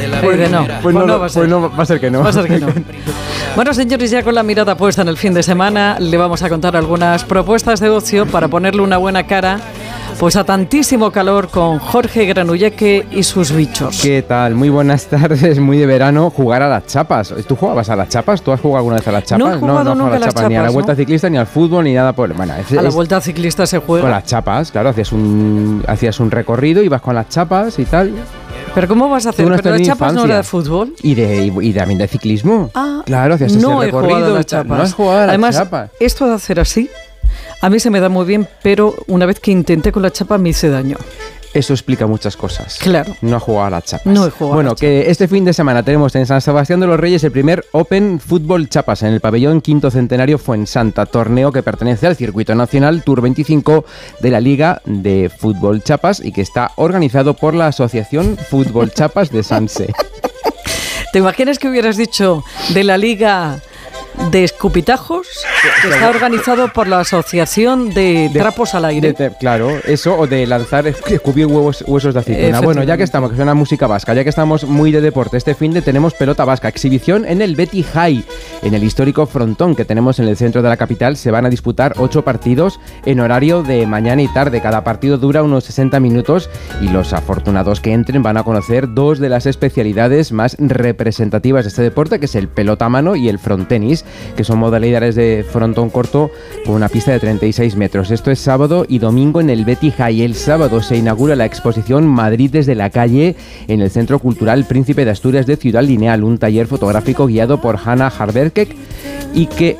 No va a ser que no. Bueno, señores, ya con la mirada puesta en el fin de semana, le vamos a contar algunas propuestas de ocio para ponerle una buena cara pues a tantísimo calor, con Jorge Granulleque y sus bichos. ¿Qué tal? Muy buenas tardes, muy de verano, jugar a las chapas. ¿Tú jugabas a las chapas? ¿Tú has jugado alguna vez a las chapas? No he jugado nunca a las chapas, ni a la vuelta ciclista, ni al fútbol, ni nada por... Bueno, a la vuelta ciclista se juega. Con las chapas, claro, hacías un recorrido, ibas con las chapas y tal. ¿Pero cómo vas a hacer? ¿Pero las chapas no era de fútbol? Y también de ciclismo. Ah, claro, hacías ese recorrido. He jugado a las chapas. No has jugado a las Además, chapas. Esto de hacer así, a mí se me da muy bien, pero una vez que intenté con la chapa me hice daño. Eso explica muchas cosas. Claro. No ha jugado a las chapas. No he jugado. Bueno, que este fin de semana tenemos en San Sebastián de los Reyes el primer Open Fútbol Chapas en el pabellón Quinto Centenario Fuensanta, torneo que pertenece al circuito nacional Tour 25 de la Liga de Fútbol Chapas y que está organizado por la Asociación Fútbol Chapas de Sanse. ¿Te imaginas que hubieras dicho de la Liga de escupitajos, que está organizado por la Asociación de Trapos al Aire? Claro, eso, o de lanzar, escupir huesos de aceituna. Bueno, ya que estamos, que suena música vasca, ya que estamos muy de deporte, este fin de tenemos pelota vasca, exhibición en el Betty High, en el histórico frontón que tenemos en el centro de la capital. Se van a disputar 8 partidos en horario de mañana y tarde. Cada partido dura unos 60 minutos y los afortunados que entren van a conocer 2 de las especialidades más representativas de este deporte, que es el pelota a mano y el frontenis, que son modalidades de frontón corto con una pista de 36 metros. Esto es sábado y domingo en el Betty High. El sábado se inaugura la exposición Madrid desde la calle en el Centro Cultural Príncipe de Asturias de Ciudad Lineal, un taller fotográfico guiado por Hanna Harberkek y que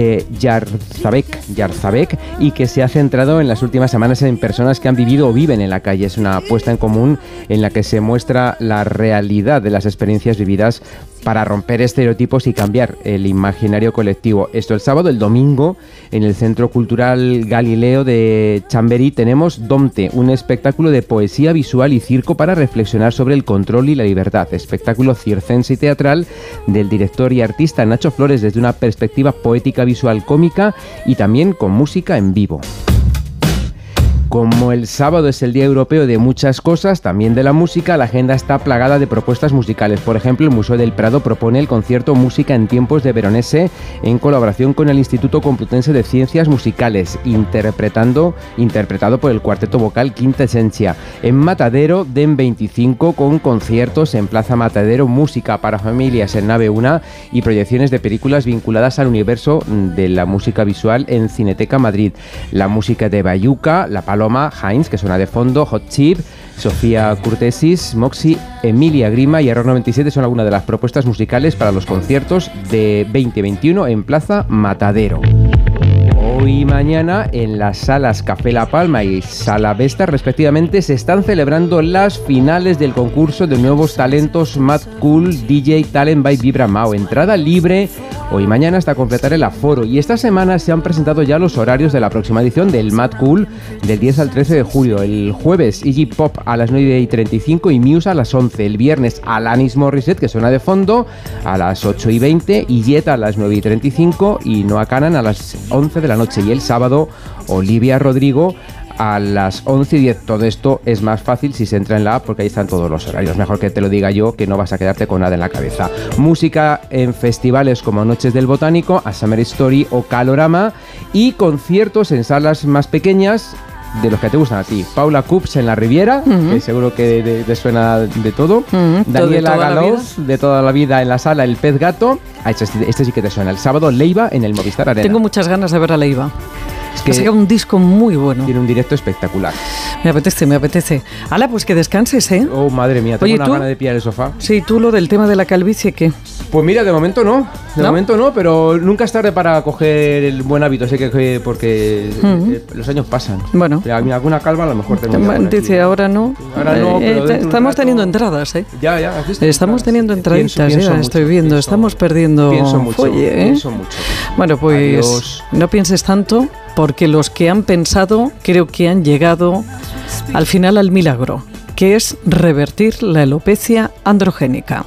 Yarzabek, y que se ha centrado en las últimas semanas en personas que han vivido o viven en la calle. Es una apuesta en común en la que se muestra la realidad de las experiencias vividas para romper estereotipos y cambiar el imaginario colectivo. Esto el sábado. El domingo en el Centro Cultural Galileo de Chamberí tenemos Domte, un espectáculo de poesía visual y circo para reflexionar sobre el control y la libertad. Espectáculo circense y teatral del director y artista Nacho Flores desde una perspectiva poética, visual, cómica y también con música en vivo. Como el sábado es el Día Europeo de muchas cosas, también de la música, la agenda está plagada de propuestas musicales. Por ejemplo, el Museo del Prado propone el concierto Música en tiempos de Veronese en colaboración con el Instituto Complutense de Ciencias Musicales, interpretado por el cuarteto vocal Quinta Esencia. En Matadero, DEN 25, con conciertos en Plaza Matadero, música para familias en Nave 1 y proyecciones de películas vinculadas al universo de la música visual en Cineteca Madrid. La música de Bayuca, La Paloma, Heinz, que suena de fondo, Hot Chip, Sofía Curtesis, Moxie, Emilia Grima y Error 97 son algunas de las propuestas musicales para los conciertos de 2021 en Plaza Matadero. Hoy y mañana en las salas Café La Palma y Sala Vesta respectivamente se están celebrando las finales del concurso de nuevos talentos Mad Cool DJ Talent by Vibra Mao. Entrada libre hoy y mañana hasta completar el aforo, y esta semana se han presentado ya los horarios de la próxima edición del Mad Cool del 10 al 13 de julio. El jueves Iggy Pop a las 9:35 y Muse a las 11. El viernes Alanis Morissette, que suena de fondo, a las 8:20, y Jet a las 9:35 y Noah Kahan a las 11 de la noche. Y el sábado Olivia Rodrigo a las 11:10. Todo esto es más fácil si se entra en la app, porque ahí están todos los horarios. Mejor que te lo diga yo, que no vas a quedarte con nada en la cabeza. Música en festivales como Noches del Botánico, A Summer Story o Calorama, y conciertos en salas más pequeñas de los que te gustan a ti. Paula Cups en la Riviera, que seguro que te suena de todo. Daniela Galoz, de toda la vida, en la sala El Pez Gato. Este sí que te suena. El sábado Leiva en el Movistar Arena. Tengo muchas ganas de ver a Leiva. Es que ha sacado un disco muy bueno. Tiene un directo espectacular. Me apetece. Ala, pues que descanses, ¿eh? Oh, madre mía, tengo una gana de pillar el sofá. Sí, tú lo del tema de la calvicie, ¿qué? Pues mira, de momento no. De momento no, pero nunca es tarde para coger el buen hábito. Sé que porque los años pasan. Bueno. Alguna calva a lo mejor tengo. Dice, ahora no. Ahora no, pero estamos teniendo entradas, ¿eh? Ya. Estamos teniendo entraditas, pienso mucho, estoy viendo. Estamos perdiendo folle, ¿eh? Pienso mucho. Bueno, pues adiós. No pienses tanto, porque los que han pensado creo que han llegado al final al milagro, que es revertir la alopecia androgénica.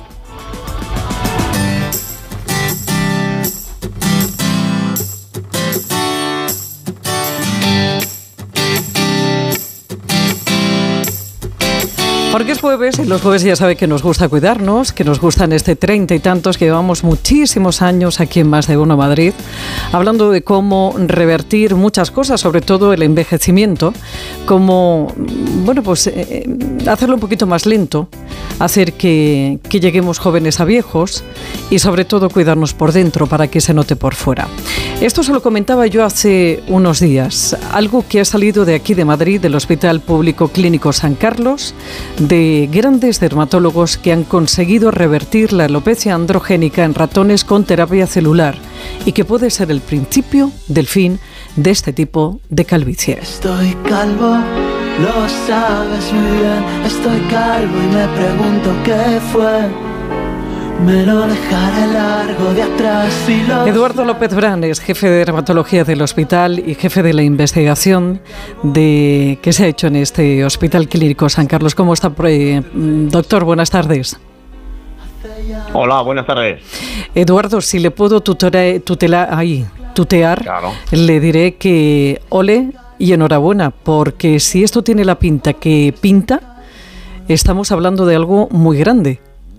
Porque es jueves y los jueves ya sabe que nos gusta cuidarnos, que nos gustan 30 y tantos, que llevamos muchísimos años aquí en Más de Uno Madrid, hablando de cómo revertir muchas cosas, sobre todo el envejecimiento, cómo, bueno, pues hacerlo un poquito más lento, hacer que lleguemos jóvenes a viejos y sobre todo cuidarnos por dentro para que se note por fuera. Esto se lo comentaba yo hace unos días, algo que ha salido de aquí de Madrid, del Hospital Público Clínico San Carlos, de grandes dermatólogos que han conseguido revertir la alopecia androgénica en ratones con terapia celular y que puede ser el principio del fin de este tipo de calvicie. Estoy calvo, lo sabes muy bien, estoy calvo y me pregunto qué fue. Me lo dejaré largo de atrás y lo... Eduardo López Branes, jefe de dermatología del hospital y jefe de la investigación que se ha hecho en este Hospital Clínico San Carlos. ¿Cómo está, doctor? Buenas tardes. Hola, buenas tardes. Eduardo, si le puedo tutear, claro, le diré que ole y enhorabuena, porque si esto tiene la pinta que pinta, estamos hablando de algo muy grande.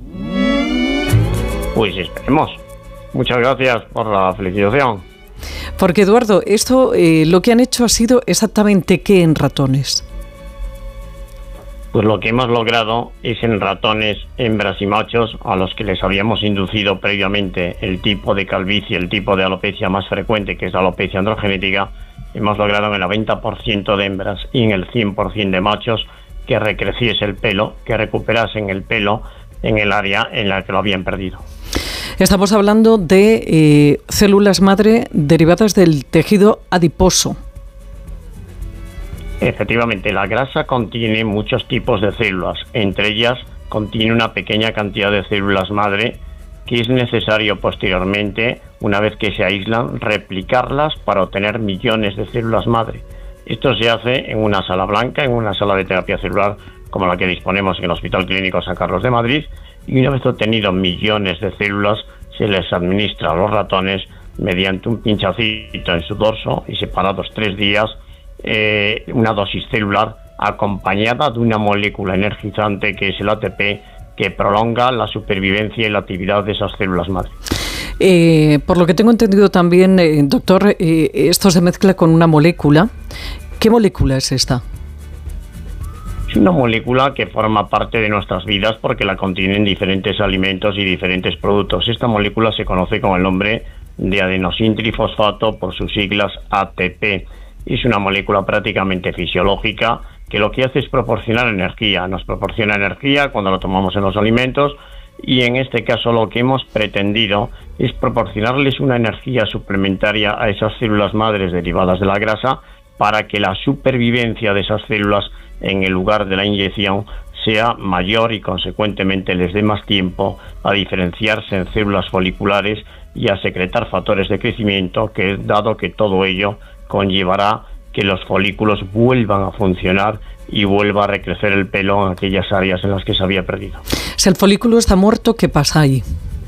Pues esperemos. Muchas gracias por la felicitación. Porque, Eduardo, esto lo que han hecho ha sido exactamente ¿qué en ratones? Pues lo que hemos logrado es en ratones, hembras y machos, a los que les habíamos inducido previamente el tipo de calvicie, el tipo de alopecia más frecuente, que es la alopecia androgenética, hemos logrado en el 90% de hembras y en el 100% de machos que recreciese el pelo, que recuperasen el pelo en el área en la que lo habían perdido. Estamos hablando de células madre derivadas del tejido adiposo. Efectivamente, la grasa contiene muchos tipos de células. Entre ellas contiene una pequeña cantidad de células madre que es necesario posteriormente, una vez que se aíslan, replicarlas para obtener millones de células madre. Esto se hace en una sala blanca, en una sala de terapia celular como la que disponemos en el Hospital Clínico San Carlos de Madrid, y una vez obtenido millones de células, se les administra a los ratones mediante un pinchacito en su dorso y separados 3 días, una dosis celular acompañada de una molécula energizante que es el ATP, que prolonga la supervivencia y la actividad de esas células madre. Por lo que tengo entendido también, doctor, esto se mezcla con una molécula. ¿Qué molécula es esta? Es una molécula que forma parte de nuestras vidas porque la contienen diferentes alimentos y diferentes productos. Esta molécula se conoce con el nombre de adenosintrifosfato, por sus siglas ATP. Es una molécula prácticamente fisiológica que lo que hace es proporcionar energía. Nos proporciona energía cuando lo tomamos en los alimentos y en este caso lo que hemos pretendido es proporcionarles una energía suplementaria a esas células madres derivadas de la grasa para que la supervivencia de esas células en el lugar de la inyección sea mayor y consecuentemente les dé más tiempo a diferenciarse en células foliculares y a secretar factores de crecimiento, que dado que todo ello conllevará que los folículos vuelvan a funcionar y vuelva a recrecer el pelo en aquellas áreas en las que se había perdido. Si el folículo está muerto, ¿qué pasa ahí?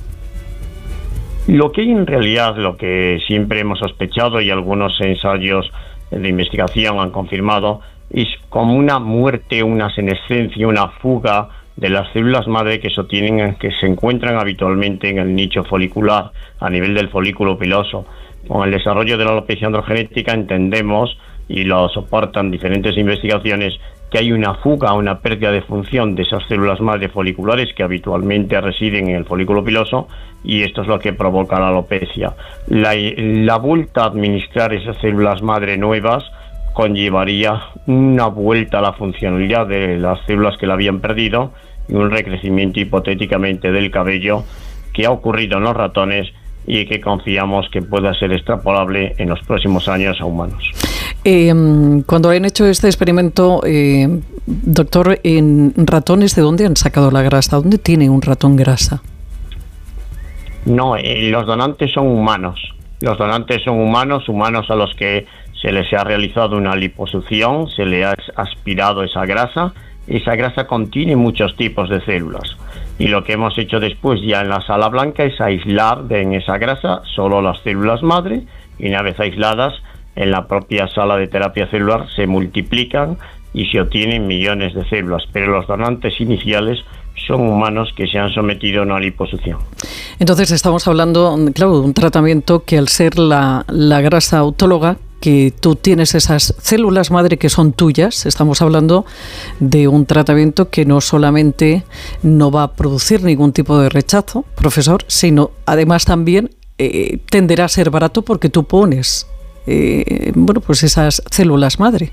Lo que hay en realidad, lo que siempre hemos sospechado y algunos ensayos de investigación han confirmado, es como una muerte, una senescencia, una fuga de las células madre que se encuentran habitualmente en el nicho folicular a nivel del folículo piloso. Con el desarrollo de la alopecia androgenética entendemos, y lo soportan diferentes investigaciones, que hay una fuga, una pérdida de función de esas células madre foliculares que habitualmente residen en el folículo piloso, y esto es lo que provoca la alopecia. La vuelta a administrar esas células madre nuevas conllevaría una vuelta a la funcionalidad de las células que la habían perdido y un recrecimiento hipotéticamente del cabello que ha ocurrido en los ratones y que confiamos que pueda ser extrapolable en los próximos años a humanos. Cuando han hecho este experimento, doctor, en ratones, ¿de dónde han sacado la grasa? ¿Dónde tiene un ratón grasa? No, los donantes son humanos. Los donantes son humanos a los que se les ha realizado una liposucción, se le ha aspirado esa grasa. Esa grasa contiene muchos tipos de células. Y lo que hemos hecho después ya en la sala blanca es aislar en esa grasa solo las células madre, y una vez aisladas, en la propia sala de terapia celular se multiplican y se obtienen millones de células, pero los donantes iniciales son humanos que se han sometido a una liposucción. Entonces estamos hablando, claro, de un tratamiento que al ser la grasa autóloga, que tú tienes esas células madre que son tuyas, estamos hablando de un tratamiento que no solamente no va a producir ningún tipo de rechazo, profesor, sino además también tenderá a ser barato porque tú pones pues esas células madre.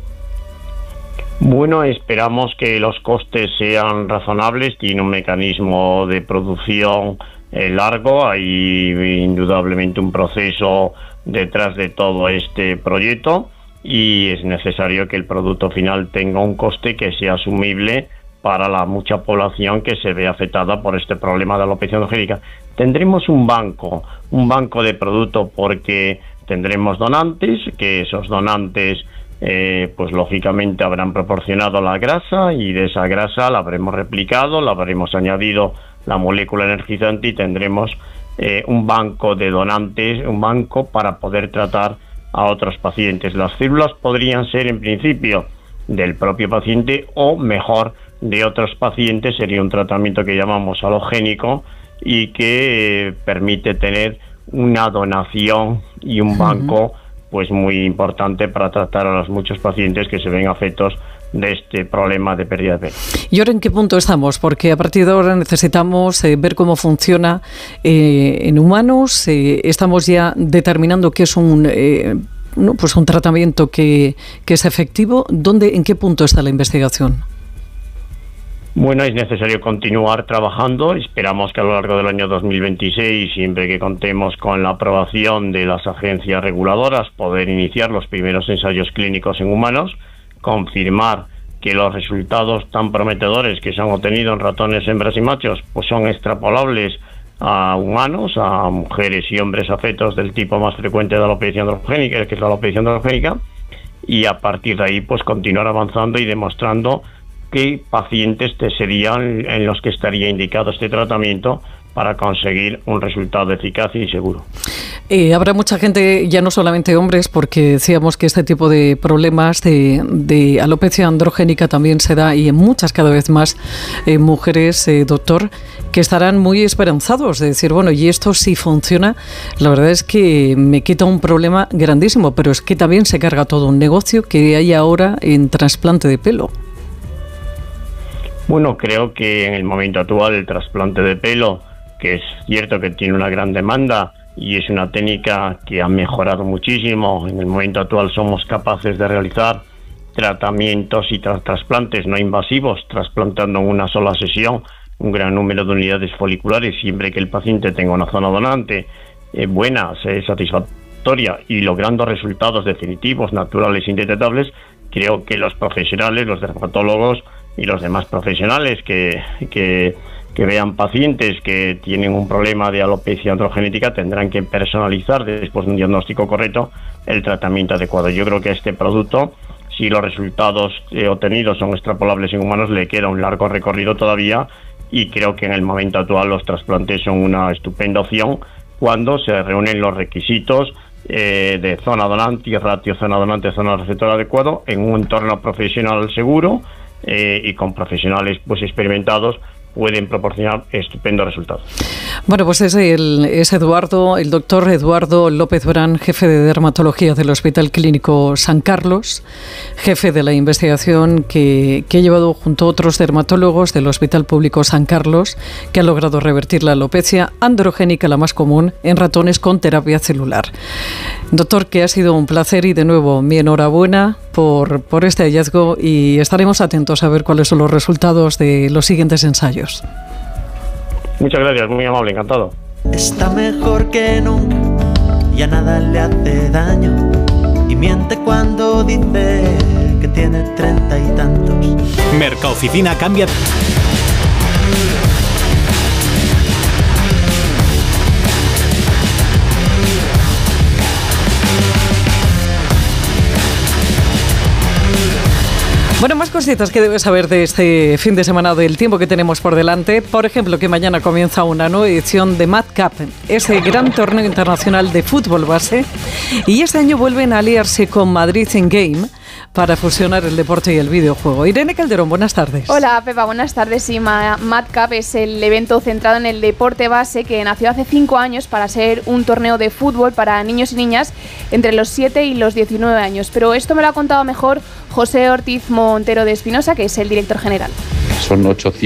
Bueno, esperamos que los costes sean razonables. Tiene un mecanismo de producción largo, hay indudablemente un proceso detrás de todo este proyecto y es necesario que el producto final tenga un coste que sea asumible para la mucha población que se ve afectada por este problema de alopecia androgénica. Tendremos un banco de producto porque tendremos donantes, que esos donantes pues lógicamente habrán proporcionado la grasa y de esa grasa la habremos replicado, la habremos añadido la molécula energizante y tendremos un banco de donantes, un banco para poder tratar a otros pacientes. Las células podrían ser en principio del propio paciente o mejor de otros pacientes, sería un tratamiento que llamamos alogénico y que permite tener una donación y un banco pues muy importante para tratar a los muchos pacientes que se ven afectos de este problema de pérdida de pelo. ¿Y ahora en qué punto estamos? Porque a partir de ahora necesitamos ver cómo funciona en humanos. Estamos ya determinando que es un tratamiento que es efectivo. ¿En qué punto está la investigación? Bueno, es necesario continuar trabajando. Esperamos que a lo largo del año 2026, siempre que contemos con la aprobación de las agencias reguladoras, poder iniciar los primeros ensayos clínicos en humanos, confirmar que los resultados tan prometedores que se han obtenido en ratones, hembras y machos, pues son extrapolables a humanos, a mujeres y hombres afectos del tipo más frecuente de alopecia androgénica, que es la alopecia androgénica, y a partir de ahí pues continuar avanzando y demostrando qué pacientes serían en los que estaría indicado este tratamiento para conseguir un resultado eficaz y seguro. Habrá mucha gente, ya no solamente hombres, porque decíamos que este tipo de problemas de alopecia androgénica también se da, y en muchas cada vez más mujeres, doctor, que estarán muy esperanzados de decir, bueno, y esto sí funciona, la verdad es que me quita un problema grandísimo, pero es que también se carga todo un negocio que hay ahora en trasplante de pelo. Bueno, creo que en el momento actual el trasplante de pelo, que es cierto que tiene una gran demanda y es una técnica que ha mejorado muchísimo, en el momento actual somos capaces de realizar tratamientos y trasplantes no invasivos, trasplantando en una sola sesión un gran número de unidades foliculares siempre que el paciente tenga una zona donante buena, satisfactoria y logrando resultados definitivos, naturales e indetectables. Creo que los profesionales, los dermatólogos y los demás profesionales que vean pacientes que tienen un problema de alopecia androgenética tendrán que personalizar, después de un diagnóstico correcto, el tratamiento adecuado. Yo creo que a este producto, si los resultados obtenidos son extrapolables en humanos, le queda un largo recorrido todavía, y creo que en el momento actual los trasplantes son una estupenda opción cuando se reúnen los requisitos de zona donante y ratio zona donante, zona receptor adecuado, en un entorno profesional seguro y con profesionales pues experimentados, pueden proporcionar estupendos resultados. Bueno, pues es Eduardo, el doctor Eduardo López Brán, jefe de dermatología del Hospital Clínico San Carlos, jefe de la investigación que ha llevado junto a otros dermatólogos del Hospital Público San Carlos, que ha logrado revertir la alopecia androgénica, la más común, en ratones con terapia celular. Doctor, que ha sido un placer y de nuevo mi enhorabuena por este hallazgo, y estaremos atentos a ver cuáles son los resultados de los siguientes ensayos. Muchas gracias, muy amable, encantado. Está mejor que nunca, ya nada le hace daño, y miente cuando dice que tiene 30 y tantos. Mercaoficina cambia. Bueno, más cositas que debes saber de este fin de semana, del tiempo que tenemos por delante. Por ejemplo, que mañana comienza una nueva edición de Mad Cup, ese gran torneo internacional de fútbol base. Y este año vuelven a aliarse con Madrid in Game para fusionar el deporte y el videojuego. Irene Calderón, buenas tardes. Hola, Pepa, buenas tardes. Sí, Mad Cup es el evento centrado en el deporte base que nació hace 5 años para ser un torneo de fútbol para niños y niñas entre los 7 y los 19 años. Pero esto me lo ha contado mejor José Ortiz Montero de Espinosa, que es el director general. Son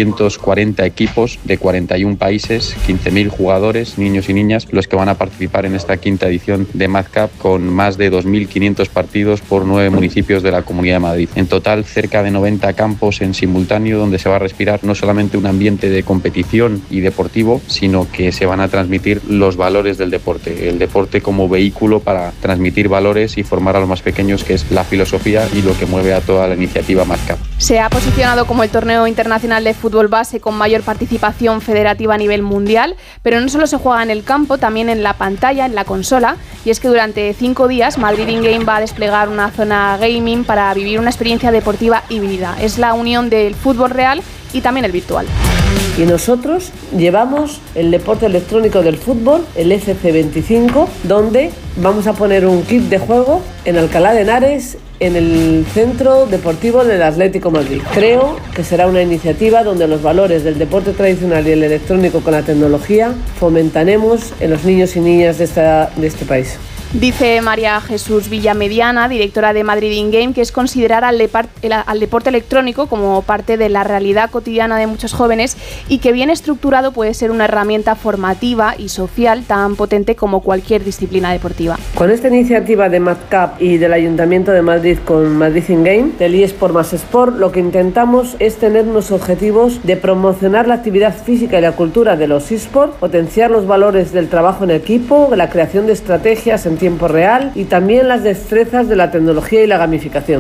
840 equipos de 41 países, 15.000 jugadores, niños y niñas, los que van a participar en esta quinta edición de Mad Cup, con más de 2.500 partidos por 9 municipios de la Comunidad de Madrid. En total, cerca de 90 campos en simultáneo, donde se va a respirar no solamente un ambiente de competición y deportivo, sino que se van a transmitir los valores del deporte. El deporte como vehículo para transmitir valores y formar a los más pequeños, que es la filosofía y lo que mueve a toda la iniciativa Mad Cup. Se ha posicionado como el torneo internacional de fútbol base con mayor participación federativa a nivel mundial, pero no solo se juega en el campo, también en la pantalla, en la consola, y es que durante 5 días Madrid in Game va a desplegar una zona gaming para vivir una experiencia deportiva híbrida. Es la unión del fútbol real y también el virtual. Y nosotros llevamos el deporte electrónico del fútbol, el FC25, donde vamos a poner un kit de juego en Alcalá de Henares, en el Centro Deportivo del Atlético Madrid. Creo que será una iniciativa donde los valores del deporte tradicional y el electrónico con la tecnología fomentaremos en los niños y niñas de este país. Dice María Jesús Villamediana, directora de Madrid in Game, que es considerar al deporte electrónico como parte de la realidad cotidiana de muchos jóvenes y que bien estructurado puede ser una herramienta formativa y social tan potente como cualquier disciplina deportiva. Con esta iniciativa de Mad Cup y del Ayuntamiento de Madrid con Madrid in Game, del eSport más Sport, lo que intentamos es tener unos objetivos de promocionar la actividad física y la cultura de los eSports, potenciar los valores del trabajo en equipo, la creación de estrategias en tiempo real y también las destrezas de la tecnología y la gamificación.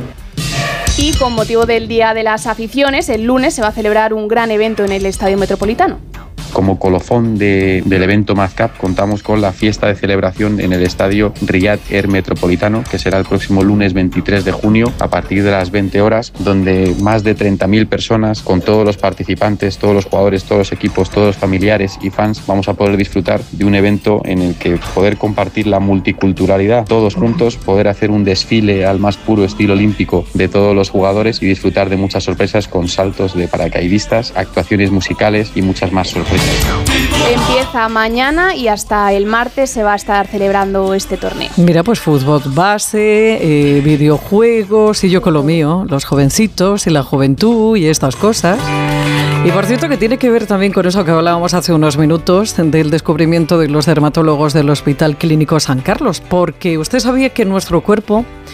Y con motivo del Día de las Aficiones, el lunes se va a celebrar un gran evento en el Estadio Metropolitano. Como colofón del evento Mad Cup contamos con la fiesta de celebración en el estadio Riyadh Air Metropolitano, que será el próximo lunes 23 de junio a partir de las 20 horas, donde más de 30.000 personas, con todos los participantes, todos los jugadores, todos los equipos, todos los familiares y fans, vamos a poder disfrutar de un evento en el que poder compartir la multiculturalidad todos juntos, poder hacer un desfile al más puro estilo olímpico de todos los jugadores y disfrutar de muchas sorpresas con saltos de paracaidistas, actuaciones musicales y muchas más sorpresas. Empieza mañana y hasta el martes se va a estar celebrando este torneo. Mira, pues fútbol base, videojuegos y yo con lo mío, los jovencitos y la juventud y estas cosas. Y por cierto que tiene que ver también con eso que hablábamos hace unos minutos del descubrimiento de los dermatólogos del Hospital Clínico San Carlos, porque usted sabía que nuestro cuerpo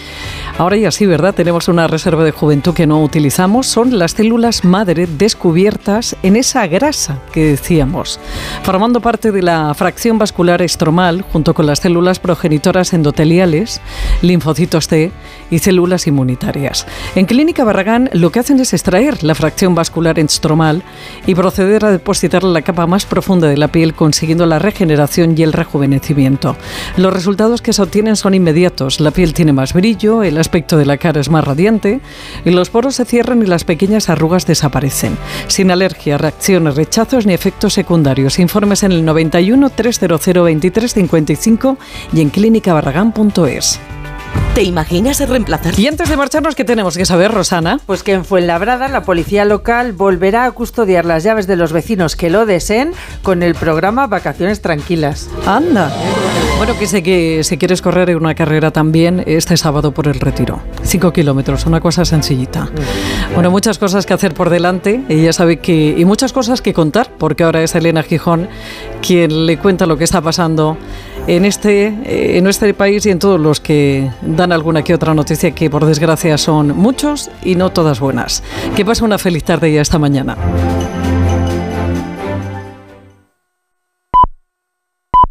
Ahora ya sí, ¿verdad? Tenemos una reserva de juventud que no utilizamos. Son las células madre descubiertas en esa grasa que decíamos, formando parte de la fracción vascular estromal, junto con las células progenitoras endoteliales, linfocitos T y células inmunitarias. En Clínica Barragán lo que hacen es extraer la fracción vascular estromal y proceder a depositarla en la capa más profunda de la piel, consiguiendo la regeneración y el rejuvenecimiento. Los resultados que se obtienen son inmediatos. La piel tiene más brillo, el aspecto de la cara es más radiante, y los poros se cierran y las pequeñas arrugas desaparecen. Sin alergia, reacciones, rechazos ni efectos secundarios. Informes en el 91 300 2355 y en clínicabarragán.es. ¿Te imaginas reemplazar? Y antes de marcharnos, ¿qué tenemos que saber, Rosana? Pues que en Fuenlabrada la policía local volverá a custodiar las llaves de los vecinos que lo deseen con el programa Vacaciones Tranquilas. ¡Anda! Bueno, que sé que si quieres correr una carrera también este sábado por el Retiro. 5 kilómetros, una cosa sencillita. Bueno, muchas cosas que hacer por delante, y ya sabe que... y muchas cosas que contar, porque ahora es Elena Gijón quien le cuenta lo que está pasando en este país y en todos los que dan alguna que otra noticia, que por desgracia son muchos y no todas buenas. Que pase una feliz tarde ya esta mañana.